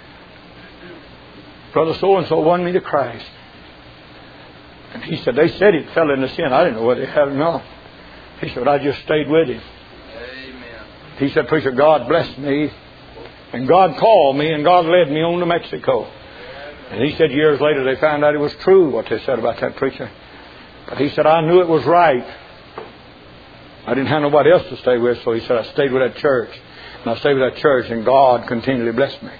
Brother so-and-so won me to Christ. And he said, they said he fell into sin. I didn't know whether he had or not. He said, I just stayed with him. Amen. He said, Preacher, God blessed me. And God called me and God led me on to Mexico. And he said years later they found out it was true what they said about that preacher. But he said, I knew it was right. I didn't have nobody else to stay with, so he said, I stayed with that church. And I stayed with that church, and God continually blessed me.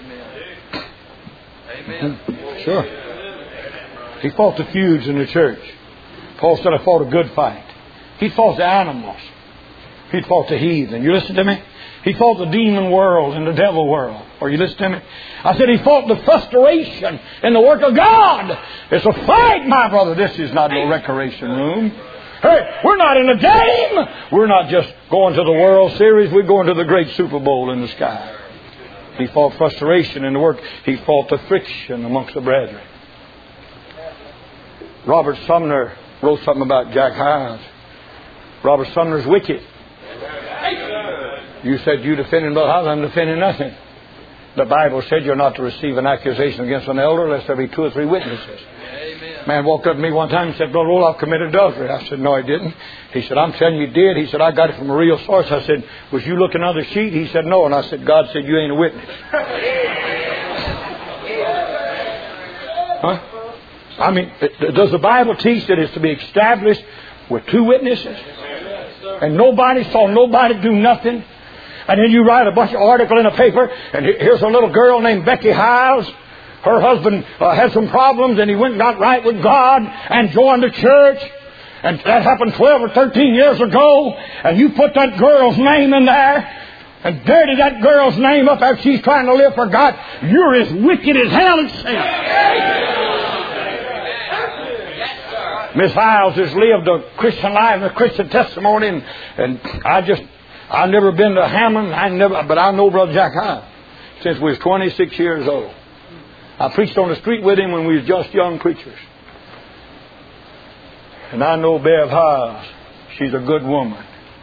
Amen. Amen. Sure. He fought the feuds in the church. Paul said, I fought a good fight. He fought the animals. He fought the heathen. You listen to me? He fought the demon world and the devil world. Are you listening to me? I said he fought the frustration in the work of God. It's a fight, my brother. This is not no recreation room. Hey, we're not in a game. We're not just going to the World Series. We're going to the great Super Bowl in the sky. He fought frustration in the work. He fought the friction amongst the brethren. Robert Sumner wrote something about Jack Hyles. Robert Sumner's wicked. You said you defended Brother Hyles. I'm defending nothing. The Bible said you're not to receive an accusation against an elder unless there be two or three witnesses. Amen. Man walked up to me one time and said, Brother Olaf committed adultery. I said, no, he didn't. He said, I'm telling you he did. He said, I got it from a real source. I said, was you looking on the sheet? He said, no. And I said, God said you ain't a witness. Huh? I mean, does the Bible teach that it's to be established with two witnesses? And nobody saw nobody do nothing? And then you write a bunch of articles in a paper, and here's a little girl named Becky Hyles. Her husband uh, had some problems, and he went and got right with God and joined the church. And that happened twelve or thirteen years ago. And you put that girl's name in there and dirty that girl's name up after she's trying to live for God. You're as wicked as hell itself. Miss Hyles has lived a Christian life and a Christian testimony, and, and I just, I've never been to Hammond, I never, but I know Brother Jack Hyles since we was twenty-six years old. I preached on the street with him when we was just young preachers. And I know Bev Hyles, she's a good woman.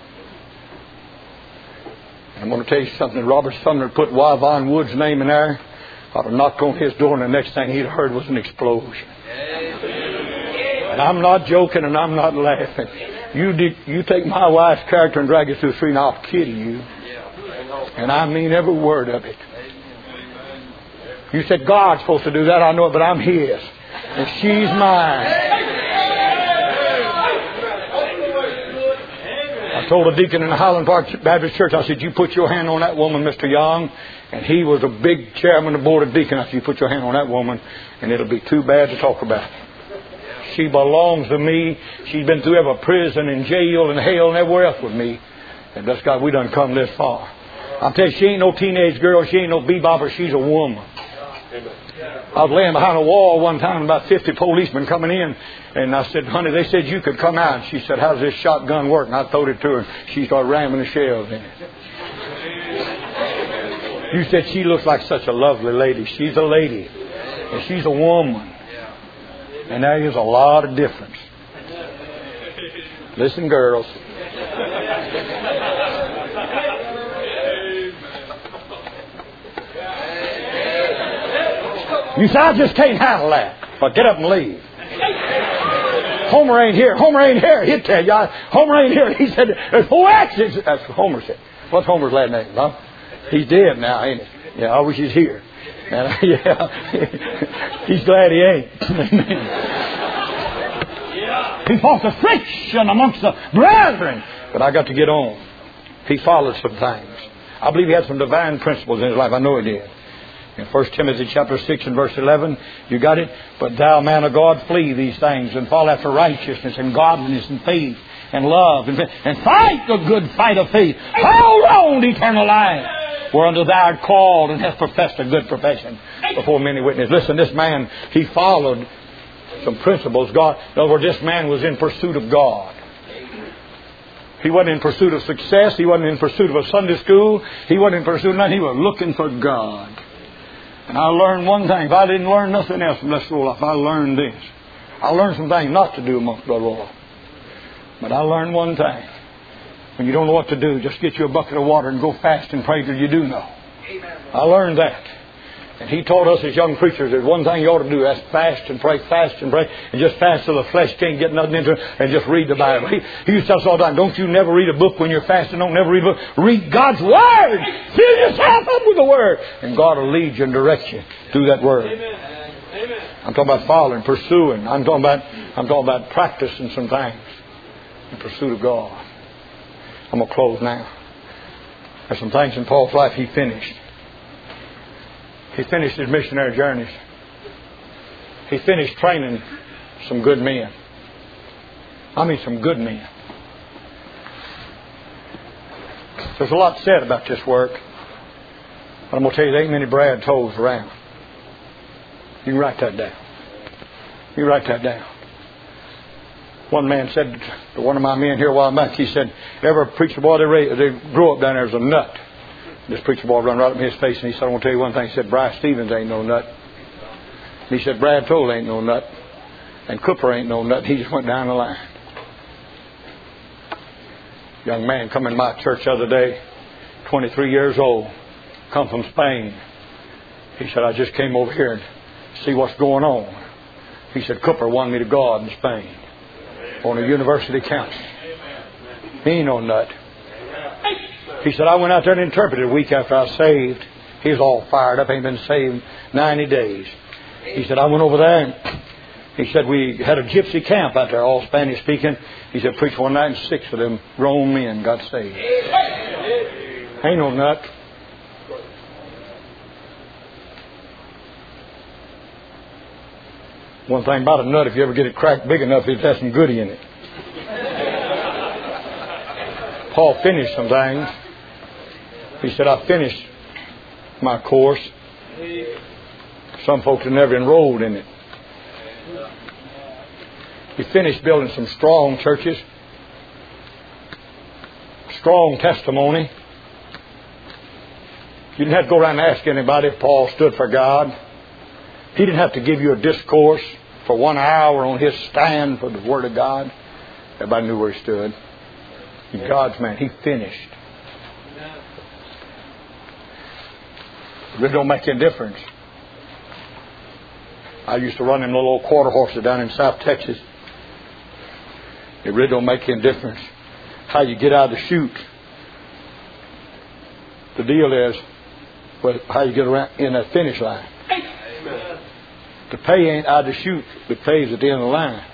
I'm going to tell you something. Robert Sumner put Wyvon Wood's name in there. I'd have knocked on his door, and the next thing he'd heard was an explosion. And I'm not joking, and I'm not laughing. You did, you take my wife's character and drag it through the street, and I'll kill you. And I mean every word of it. You said God's supposed to do that. I know it, but I'm His. And she's mine. I told a deacon in the Highland Park Baptist Church, I said, you put your hand on that woman, Mister Young. And he was a big chairman of the board of deacons. I said, you put your hand on that woman, and it'll be too bad to talk about. She belongs to me. She's been through every prison and jail and hell and everywhere else with me. And bless God, we done come this far. I'm telling you, she ain't no teenage girl. She ain't no bebopper. She's a woman. I was laying behind a wall one time, about fifty policemen coming in. And I said, honey, they said you could come out. And she said, how does this shotgun work? And I throwed it to her. And she started ramming the shells in it. You said she looks like such a lovely lady. She's a lady. And she's a woman. And there is a lot of difference. Listen, girls. You say, I just can't handle that. Well, get up and leave. Homer ain't here. Homer ain't here. He'd tell you. Homer ain't here. He said, there's four accidents. That's what Homer said. What's Homer's last name? Huh? He's dead now, ain't he? Yeah, I wish he's here. And, uh, yeah. He's glad he ain't. He fought the friction amongst the brethren. But I got to get on. He followed some things. I believe he had some divine principles in his life. I know he did. In First Timothy chapter six and verse eleven, you got it? But thou, man of God, flee these things and follow after righteousness and godliness and faith and love and, and fight the good fight of faith. Hold on to eternal life, whereunto thou art called and hast professed a good profession before many witnesses. Listen, this man, he followed some principles. God, in other words, this man was in pursuit of God. He wasn't in pursuit of success. He wasn't in pursuit of a Sunday school. He wasn't in pursuit of nothing. He was looking for God. And I learned one thing. If I didn't learn nothing else from this school life, I learned this. I learned some things not to do amongst the Lord. But I learned one thing. When you don't know what to do, just get you a bucket of water and go fast and pray till you do know. Amen. I learned that. And he taught us as young preachers that one thing you ought to do is fast and pray, fast and pray, and just fast till the flesh can't get nothing into it, and just read the Bible. He, he used to tell us all the time, don't you never read a book when you're fasting. Don't never read a book. Read God's Word. Fill yourself up with the Word. And God will lead you and direct you through that Word. Amen. Amen. I'm talking about following, pursuing. I'm talking about, I'm talking about practicing some things in pursuit of God. I'm going to close now. There's some things in Paul's life he finished. He finished his missionary journeys. He finished training some good men. I mean some good men. There's a lot said about this work. But I'm going to tell you, there ain't many Brad Toes around. You can write that down. You can write that down. One man said to one of my men here a while back, he said, every preacher boy they, raised, they grew up down there as a nut. This preacher boy run right up in his face and he said, I want to tell you one thing. He said, Bryce Stevens ain't no nut. And he said, Brad Toll ain't no nut. And Cooper ain't no nut. He just went down the line. Young man come in my church the other day, twenty-three years old, come from Spain. He said, I just came over here and see what's going on. He said, Cooper won me to God in Spain on a university council. He ain't no nut. He said, I went out there and interpreted a week after I was saved. He was all fired up. Ain't been saved ninety days. He said, I went over there and he said, we had a gypsy camp out there, all Spanish speaking. He said, preached one night and six of them grown men got saved. Ain't no nut. One thing about a nut, if you ever get it cracked big enough, it has some goody in it. Paul finished some things. He said, I finished my course. Some folks have never enrolled in it. He finished building some strong churches. Strong testimony. You didn't have to go around and ask anybody if Paul stood for God. He didn't have to give you a discourse for one hour on his stand for the Word of God. Everybody knew where he stood. He's God's man. He finished. It really don't make any difference. I used to run them little old quarter horses down in South Texas. It really don't make any difference how you get out of the chute. The deal is well, how you get around in that finish line. Amen. The pay ain't out of the chute. The pay's at the end of the line.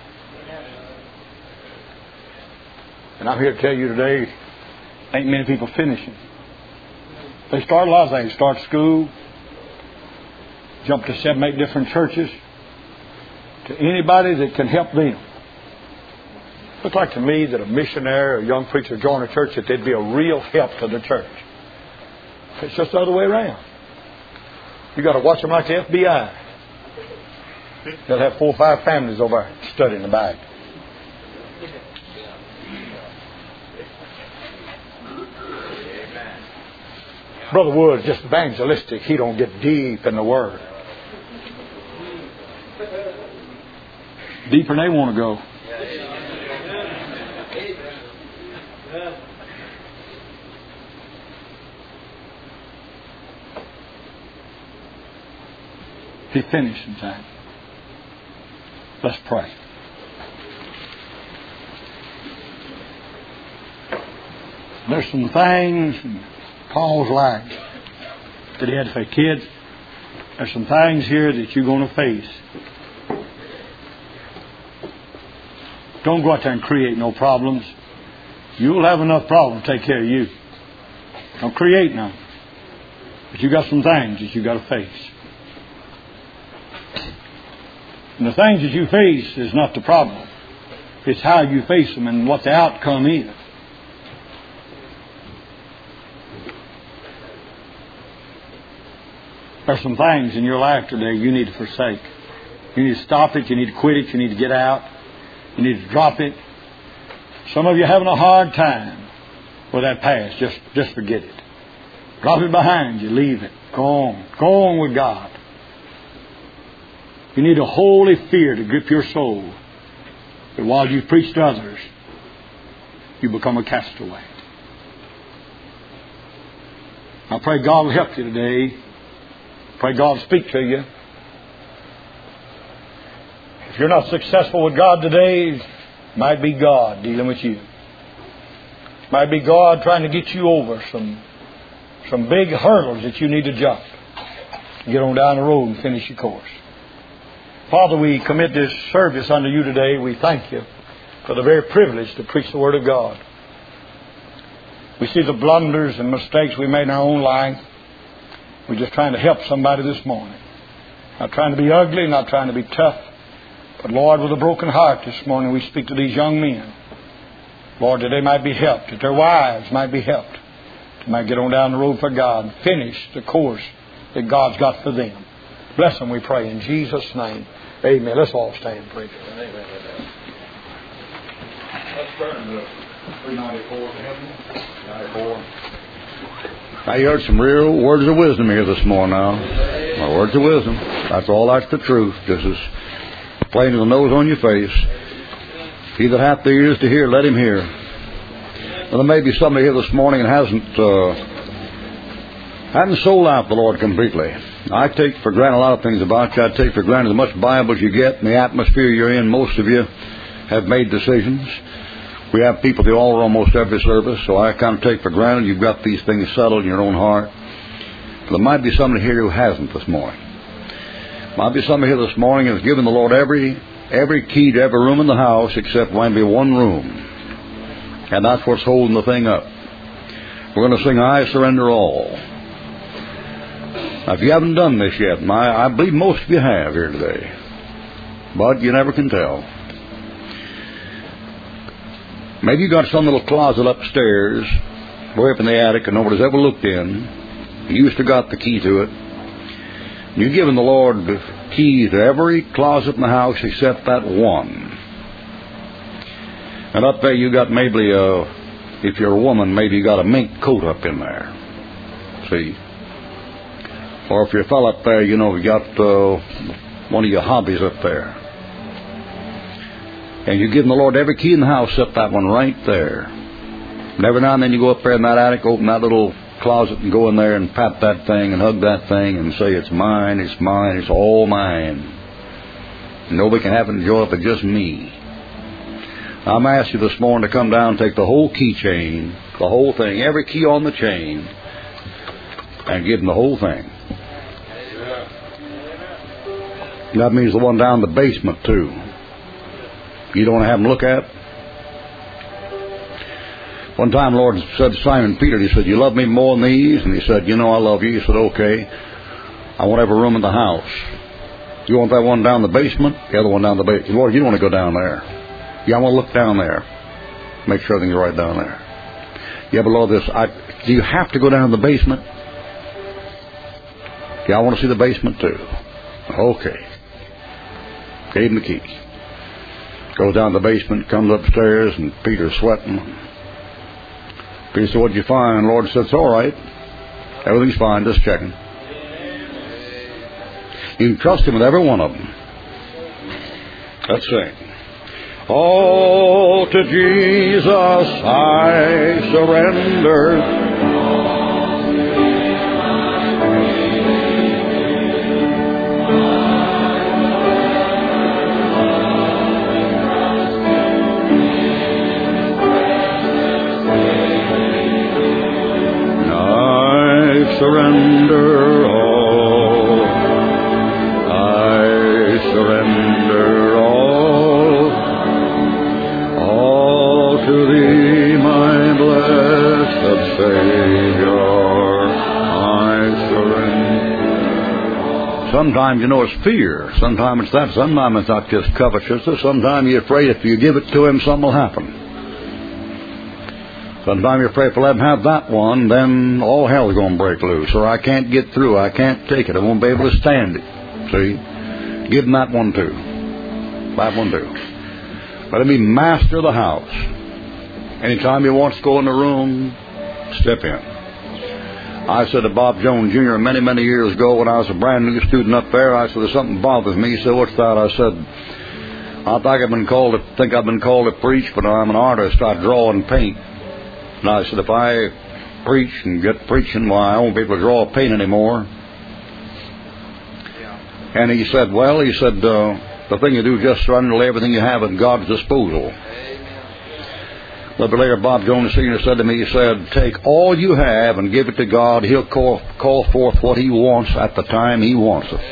And I'm here to tell you today, ain't many people finishing. They start a lot of things. Start school, jump to seven, eight different churches. To anybody that can help them. Looks like to me that a missionary or a young preacher join a church, that they'd be a real help to the church. It's just the other way around. You got to watch them like the F B I. They'll have four or five families over there studying the Bible. Brother Wood's just evangelistic. He don't get deep in the Word. Deeper than they want to go. He finished in time. Let's pray. There's some things in Paul's life that he had to face. Kids, there's some things here that you're going to face. Don't go out there and create no problems. You'll have enough problems to take care of you. Don't create none. But you got some things that you got to face. And the things that you face is not the problem. It's how you face them and what the outcome is. There's some things in your life today you need to forsake. You need to stop it. You need to quit it. You need to get out. You need to drop it. Some of you are having a hard time with that past. Just, just forget it. Drop it behind you. Leave it. Go on. Go on with God. You need a holy fear to grip your soul. But while you preach to others, you become a castaway. I pray God will help you today. Pray God will speak to you. If you're not successful with God today, it might be God dealing with you. It might be God trying to get you over some, some big hurdles that you need to jump. Get on down the road and finish your course. Father, we commit this service unto you today. We thank you for the very privilege to preach the Word of God. We see the blunders and mistakes we made in our own life. We're just trying to help somebody this morning. Not trying to be ugly, not trying to be tough. But Lord, with a broken heart this morning, we speak to these young men. Lord, that they might be helped, that their wives might be helped. They might get on down the road for God and finish the course that God's got for them. Bless them, we pray, in Jesus' name. Amen. Let's all stand and pray. Amen. Let's turn to three ninety-four. ninety-four. Now, you heard some real words of wisdom here this morning now. My words of wisdom. That's all, that's the truth. Just as plain as the nose on your face. He that hath the ears to hear, let him hear. Well, there may be somebody here this morning and hasn't, uh, hasn't sold out the Lord completely. I take for granted a lot of things about you. I take for granted as much Bible as you get and the atmosphere you're in. Most of you have made decisions. We have people at the altar almost every service, so I kind of take for granted you've got these things settled in your own heart. But there might be somebody here who hasn't this morning. Might be somebody here this morning who has given the Lord every every key to every room in the house except maybe one room. And that's what's holding the thing up. We're going to sing I Surrender All. Now, if you haven't done this yet, and I, I believe most of you have here today, but you never can tell. Maybe you got some little closet upstairs, way up in the attic, and nobody's ever looked in. You used to got the key to it. You've given the Lord the key to every closet in the house except that one. And up there you got maybe a, if you're a woman, maybe you got a mink coat up in there. See? Or if you're a fellow up there, you know, you got uh, one of your hobbies up there. And you're giving the Lord every key in the house except that one right there. And every now and then you go up there in that attic, open that little closet and go in there and pat that thing and hug that thing and say, it's mine, it's mine, it's all mine. And nobody can have it and enjoy it but just me. I'm asking you this morning to come down and take the whole keychain, the whole thing, every key on the chain, and give them the whole thing. That means the one down the basement, too. You don't want to have them look at? One time, the Lord said to Simon Peter, He said, you love me more than these? And he said, you know I love you. He said, okay. I want every room in the house. You want that one down the basement? The other one down the basement. Lord, you don't want to go down there. Yeah, I want to look down there. Make sure everything's right down there. Yeah, but Lord, this, I, do you have to go down the basement? Yeah, I want to see the basement too. Okay. Gave him the key. Goes down to the basement, comes upstairs, and Peter's sweating. Peter said, what'd you find? The Lord said, it's all right. Everything's fine, just checking. You can trust Him with every one of them. Let's sing. All to Jesus I surrender. Surrender all, I surrender all, all to Thee, my blessed Savior. Sometimes, you know, it's fear. Sometimes it's that. Sometimes it's not just covetousness. Sometimes you're afraid if you give it to him, something will happen. Sometimes you're afraid if I let him have that one, then all hell's going to break loose. Or I can't get through. I can't take it. I won't be able to stand it. See? Give him that one too. That one too. Let him be master of the house. Anytime he wants to go in the room, step in. I said to Bob Jones Junior many, many years ago when I was a brand new student up there, I said, there's something bothers me. He said, what's that? I said, I think I've been called to, think I've been called to preach, but I'm an artist. I draw and paint. And I said, if I preach and get preaching, why, I won't be able to draw or paint anymore. And he said, well, he said, uh, the thing you do is just surrender everything you have at God's disposal. A little bit later, Bob Jones Senior said to me, he said, take all you have and give it to God. He'll call, call forth what he wants at the time he wants it.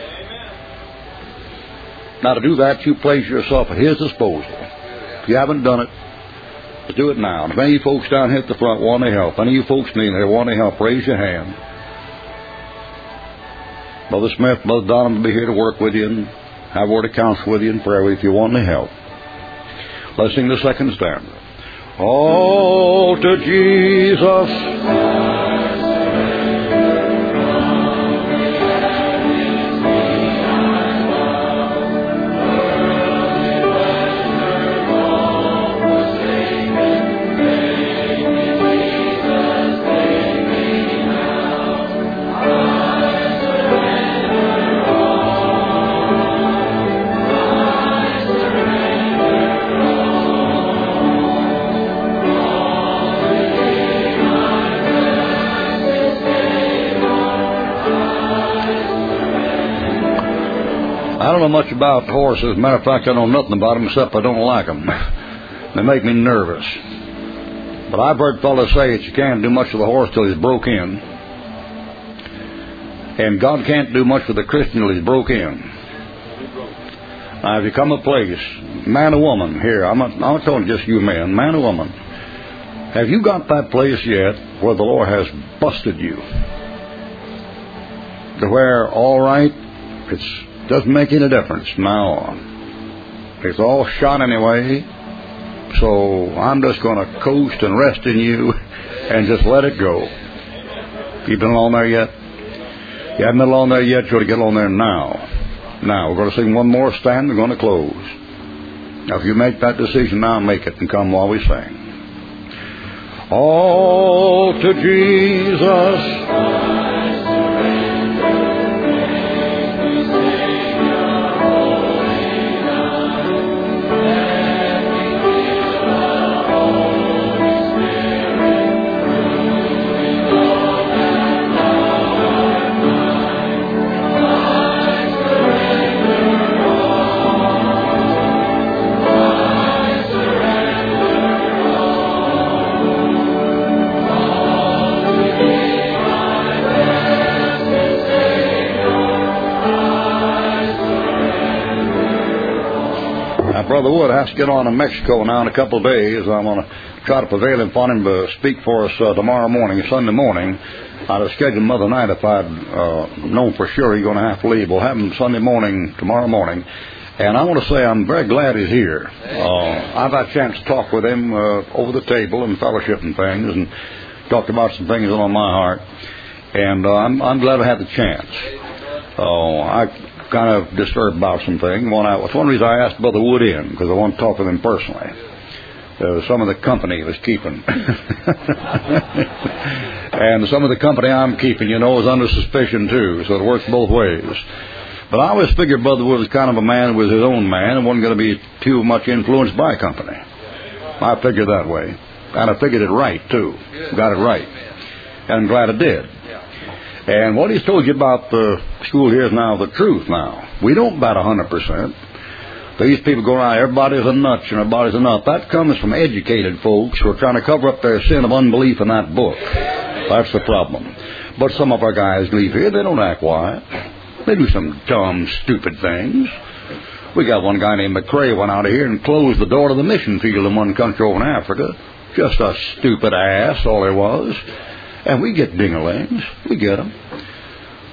Now, to do that, you place yourself at his disposal. If you haven't done it, do it now. And if any of you folks down here at the front want to help, any of you folks need here want to help, raise your hand. Brother Smith, Brother Donham will be here to work with you and have a word of counsel with you and pray with you if you want any help. Let's sing the second stanza. All to Jesus. I don't know much about horses. As a matter of fact, I know nothing about them except I don't like them. They make me nervous. But I've heard fellas say that you can't do much with a horse till he's broke in. And God can't do much with a Christian till he's broke in. Now, if you come to a place, man or woman, here, I'm not, I'm not talking just you men, man or woman, have you got that place yet where the Lord has busted you? To where, all right, it's doesn't make any difference from now on. It's all shot anyway, so I'm just going to coast and rest in you and just let it go. You been along there yet? You haven't been along there yet, you ought to get along there now. Now, we're going to sing one more stand, we're going to close. Now, if you make that decision now, make it and come while we sing. All to Jesus. Brother Wood has to get on to Mexico now in a couple of days. I'm going to try to prevail upon him to speak for us uh, tomorrow morning, Sunday morning. I'd have scheduled him the other night if I'd uh, known for sure he's going to have to leave. We'll have him Sunday morning, tomorrow morning. And I want to say I'm very glad he's here. Uh, I've had a chance to talk with him uh, over the table and fellowship and things and talked about some things on my heart. And uh, I'm, I'm glad I had the chance. Uh, I kind of disturbed about some things. One, I, one reason I asked Brother Wood in, because I want to talk with him personally. Uh, some of the company he was keeping. And some of the company I'm keeping, you know, is under suspicion too, so it works both ways. But I always figured Brother Wood was kind of a man who was his own man and wasn't going to be too much influenced by company. I figured that way. And I figured it right, too. Got it right. And I'm glad I did. And what he's told you about the school here is now the truth now. We don't bat one hundred percent. These people go around, everybody's a nut and everybody's a nut. That comes from educated folks who are trying to cover up their sin of unbelief in that book. That's the problem. But some of our guys leave here, they don't act wise. They do some dumb, stupid things. We got one guy named McCrae went out of here and closed the door to the mission field in one country over in Africa. Just a stupid ass, all there was. And we get dinglings. We get them.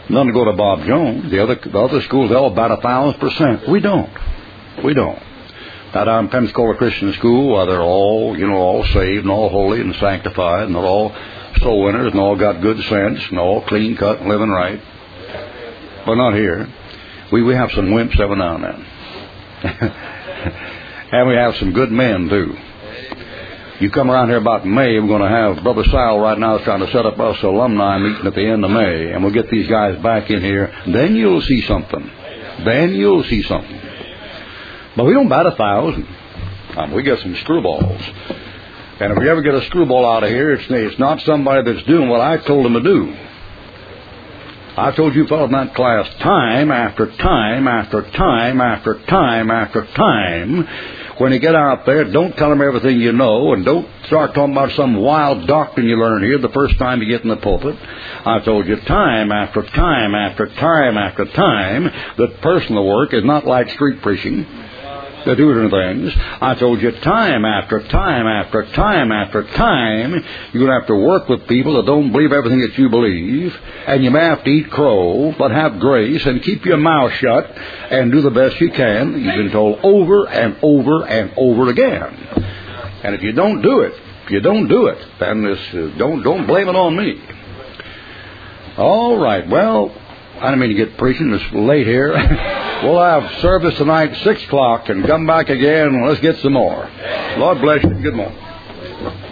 None to go to Bob Jones. The other, the other schools, they're all about a thousand percent. We don't. We don't. Now down in Pensacola Christian School, well, they're all, you know, all saved and all holy and sanctified, and they're all soul winners and all got good sense and all clean cut and living right. But not here. We we have some wimps every now and then. And we have some good men too. You come around here about May, we're going to have Brother Sal right now is trying to set up us alumni meeting at the end of May, and we'll get these guys back in here. Then you'll see something. Then you'll see something. But we don't bat a thousand. Um, we get some screwballs. And if we ever get a screwball out of here, it's, it's not somebody that's doing what I told him to do. I told you fellows in that class time after time after time after time after time, when you get out there, don't tell them everything you know, and don't start talking about some wild doctrine you learn here the first time you get in the pulpit. I told you time after time after time after time that personal work is not like street preaching. The doing things. I told you time after time after time after time, you're going to have to work with people that don't believe everything that you believe, and you may have to eat crow, but have grace and keep your mouth shut and do the best you can. You've been told over and over and over again. And if you don't do it, if you don't do it, then this uh, don't don't blame it on me. All right. Well, I didn't mean to get preaching. It's late here. We'll have service tonight, six o'clock, and come back again, and let's get some more. Lord bless you. Good morning.